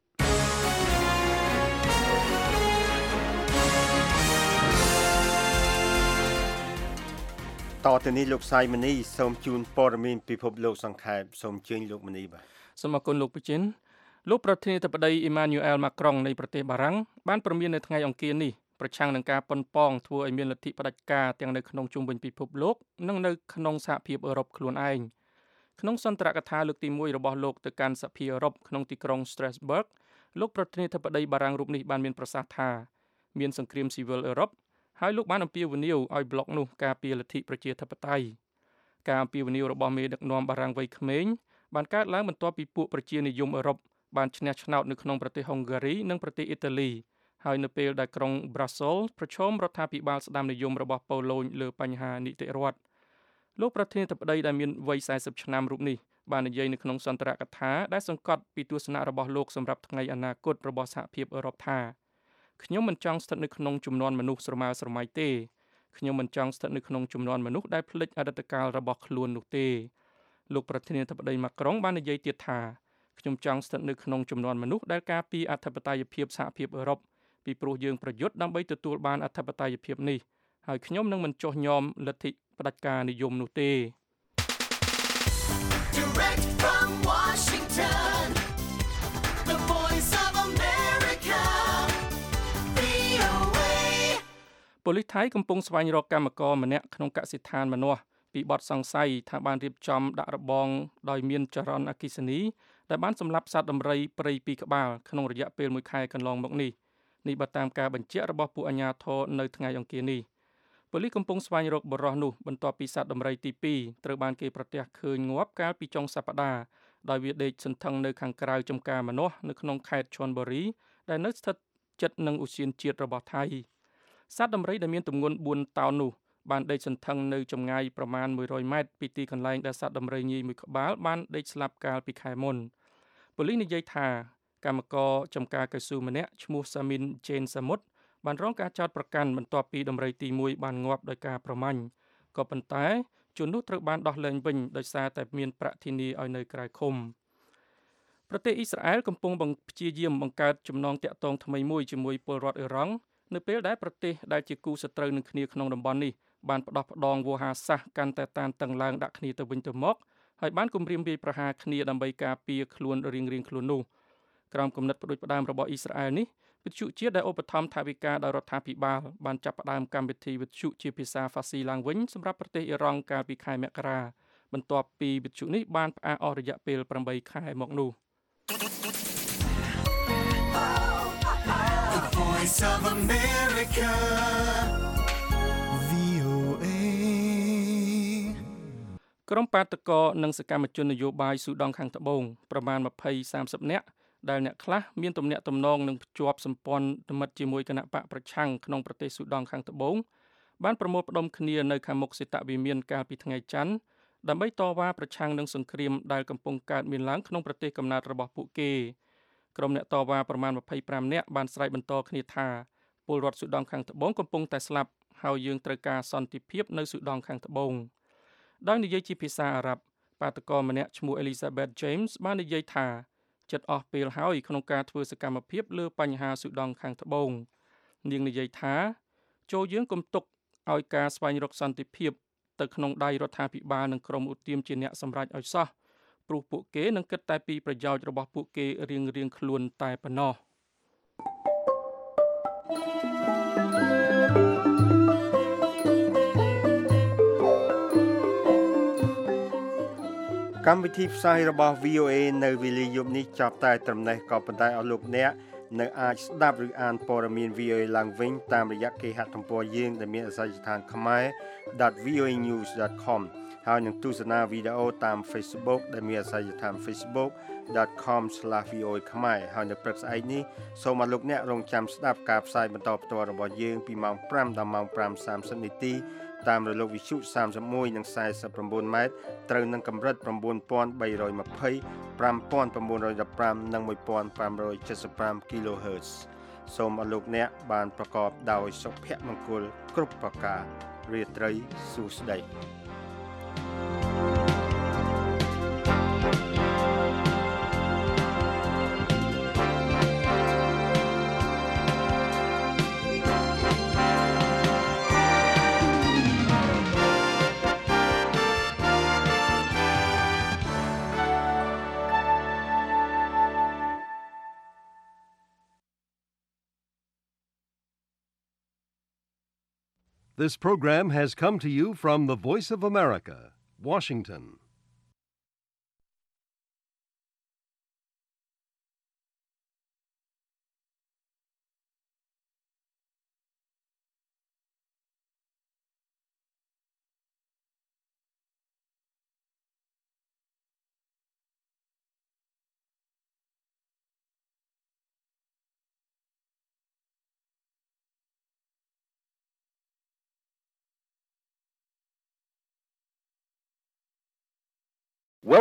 តទៅនេះលោកសៃមនីសូមជូនព័ត៌មានពិភពលោកសង្ខេបសូមអញ្ជើញលោកមនីបាទសូមអរគុណលោកពូជីនលោកប្រធានាធិបតីអ៊ីម៉ានូអែលម៉ាក្រុងនៃប្រទេសបារាំងបានព្រមាននៅថ្ងៃអង្គារនេះប្រឆាំងនឹងការប៉ុនប៉ងធ្វើឲ្យមានលទ្ធិផ្ដាច់ការទាំងនៅក្នុងជុំវិញពិភពលោកនិងនៅក្នុងសហភាពអឺរ៉ុបខ្លួនឯងក្នុងសន្ទរកថាលើកទីoneរបស់លោកទៅកាន់សហភាពអឺរ៉ុបក្នុងទីក្រុង Strasbourg លោកប្រធានាធិបតីបារាំងរូបនេះបានមានប្រសាសន៍ថាមានសង្គ្រាមស៊ីវិលអឺរ៉ុបហើយលោកបានអំពាវនាវឲ្យប្លុកនោះការពារលទ្ធិប្រជាធិបតេយ្យការអំពាវនាវរបស់មេដឹកនាំបារាំងវ័យក្មេងបានកើតឡើងបន្ទាប់ពីពួកប្រជានិយមអឺរ៉ុបបានឈ្នះឆ្នោតនៅក្នុងប្រទេសហុងហ្គារីនិងប្រទេសអ៊ីតាលីហើយនៅពេលដែលក្រុង Brussels ប្រឈមរដ្ឋាភិបាលស្ដាមនិយមរបស់ប៉ូឡូញលើបញ្ហានីតិរដ្ឋលោកប្រធានាធិបតីដែលមានវ័យfortyឆ្នាំរូបនេះបាននិយាយនៅក្នុងសន្ទរកថាដែលសង្កត់ពីទស្សនៈរបស់លោកសម្រាប់ថ្ងៃអនាគតរបស់សហភាពអឺរ៉ុបថាខ្ញុំមិនចង់ស្ថិតនៅក្នុងជំនាន់មនុស្សស្រមើស្រមៃទេខ្ញុំមិនចង់ស្ថិតនៅក្នុងជំនាន់មនុស្សដែលភ្លេចអតីតកាលរបស់ខ្លួននោះទេលោកប្រធានាធិបតីម៉ាក្រុងបាននិយាយទៀតថាខ្ញុំចង់ស្ថិតនៅក្នុងជំនាន់មនុស្សដែលការពារអធិបតេយ្យភាពសហភាពអឺរ៉ុបពីព្រោះយើងប្រយុទ្ធដើម្បីទទួលបានអធិបតេយ្យភាពនេះហើយខ្ញុំនឹងមិនចុះញោមលទ្ធិផ្ដាច់ការនិយមនោះទេ Direct from Washington, the voice of America, វី អូ เอប៉ូលីសថៃកំពុងស្វែងរកកម្មករម្នាក់ក្នុងកសិដ្ឋានម្នាស់ពីបទសង្ស័យថាបានរៀបចំដាក់របងដោយមានចរន្តអគ្គិសនីដែលបានសម្លាប់សត្វដំរីព្រៃពីរក្បាលក្នុងរយៈពេលមួយខែកន្លងមកនេះនេះបើតាមការបញ្ជាក់របស់ពួកអាជ្ញាធរនៅថ្ងៃអង្គារនេះប៉ូលីសកំពុងស្វែងរកបុរសនោះបន្ទាប់ពីសត្វដំរីទីtwoត្រូវបានគេប្រទះឃើញងាប់កាលពីចុងសប្តាហ៍ដោយវាដេកសន្ធឹងនៅខាងក្រៅចំការម្នាស់នៅក្នុងខេត្តឈុនបុរីដែលនៅស្ថិតជិតនឹងឧទ្យានជាតិរបស់ថៃសត្វដំរីដែលមានទម្ងន់fourតោននោះបានដេកសន្ធឹងនៅចម្ងាយប្រមាណone hundredម៉ែត្រពីទីកន្លែងដែលសត្វដំរីញីមួយក្បាលបានដេកស្លាប់កាលពីខែមុនប៉ូលីសនិយាយថាកម្មករចំការកៅស៊ូម្នាក់ឈ្មោះសាមីនជេនសាមុតបានរងការចោទប្រកាន់បន្ទាប់ពីដំរីទីoneបានងាប់ដោយការប្រមាញ់ក៏ប៉ុន្តែជននោះត្រូវបានដោះលែងវិញដោយសារតែមានប្រាក់ធានាឲ្យនៅក្រៅឃុំប្រទេសអ៊ីស្រាអែលកំពុងព្យាយាមបង្កើតចំណងទាក់ទងថ្មីមួយជាមួយពលរដ្ឋអ៊ីរ៉ង់នៅពេលដែលប្រទេសដែលជាគូសត្រូវនឹងគ្នាក្នុងតំបន់នេះបានផ្ដោះផ្ដងវោហារសាស្ត្រកាន់តែតានតឹងឡើងដាក់គ្នាទៅវិញទៅមកហើយបានគំរាមវាយប្រហារគ្នាដើម្បីការពារខ្លួនរៀងៗខ្លួននោះក្រោមគំនិតផ្ដួចផ្ដើមរបស់អ៊ីស្រាអែលនេះវិទ្យុជាតិដែលឧបត្ថម្ភថវិកាដោយរដ្ឋាភិបាលបានចាប់ផ្ដើមកម្មវិធីវិទ្យុជាភាសាហ្វាស៊ីឡើងវិញសម្រាប់ប្រទេសអ៊ីរ៉ង់កាលពីខែមករាបន្ទាប់ពីវិទ្យុនេះបានផ្អាកអស់រយៈពេលeightខែមកនោះ The voice of America, វី អូ เอក្រុមបាតកោនិងសកម្មជននយោបាយស៊ូដង់ខាងត្បូងប្រមាណtwenty to thirtyនាក់ដែលអ្នកខ្លះមានទំនាក់ទំនងនឹងភ្ជាប់សម្ព័ន្ធមិត្តជាមួយគណៈបកប្រឆាំងក្នុងប្រទេសស៊ូដង់ខាងត្បូងបានប្រមូលផ្ដុំគ្នានៅខាងមុខសេតវិមានកាលពីថ្ងៃច័ន្ទដើម្បីតវ៉ាប្រឆាំងនឹងសង្គ្រាមដែលកំពុងកើតមានឡើងក្នុងប្រទេសកំណើតរបស់ពួកគេក្រុមអ្នកតវ៉ាប្រមាណtwenty-fiveនាក់បានស្រែកបន្តគ្នាថាពលរដ្ឋស៊ូដង់ខាងត្បូងកំពុងតែស្លាប់ហើយយើងត្រូវការសន្តិភាពនៅស៊ូដង់ខាងត្បូងដោយនិយាយជាភាសាអារ៉ាប់បាតកោម្នាក់ឈ្មោះ Elizabeth James បាននិយាយថាចិត្តអស់ពេលហើយក្នុងការធ្វើសកម្មភាពលើបញ្ហាស៊ូដង់ខាងត្បូងនាងនិយាយថាចូលយើងកុំទុកឲ្យការស្វែងរកសន្តិភាពទៅក្នុងដៃរដ្ឋាភិបាលនិងក្រុមឧទាមជាអ្នកសម្រេចឲ្យសោះព្រោះពួកគេនឹងគិតតែពីប្រយោជន៍របស់ពួកគេរៀងៗខ្លួនតែប៉ុណ្ណោះកម្មវិធីផ្សាយរបស់ វី អូ เอ នៅវេលាយប់នេះចាប់តែត្រឹមនេះក៏ប៉ុន្តែអស់លោកអ្នកនៅអាចស្ដាប់ឬអានព័ត៌មាន វី អូ เอ ឡើងវិញតាមរយៈគេហទំព័រយើងដែលមានអាសយដ្ឋាន khmer dot v o a news dot com ហើយនឹងទស្សនាវីដេអូតាម Facebook ដែលមានអាសយដ្ឋាន facebook dot com slash v o a khmer ហើយនៅព្រឹកស្អែកនេះសូមអរលោកអ្នករងចាំស្ដាប់ការផ្សាយបន្តផ្ទាល់របស់យើងពីម៉ោងfiveដល់ម៉ោងfive thirtyនាទីតាមរលកវិទ្យុសាមសិបមួយនិងខ្សែសាប់៩ម៉ែត្រត្រូវនឹងកម្រិត៩,៣២០ ៥,៩១៥ និង១,៥៧៥ kHz សូមអរលោកអ្នកបានប្រកបដោយសុភមង្គលគ្រប់ប្រការរាត្រីសួស្តី This program has come to you from the Voice of America, Washington.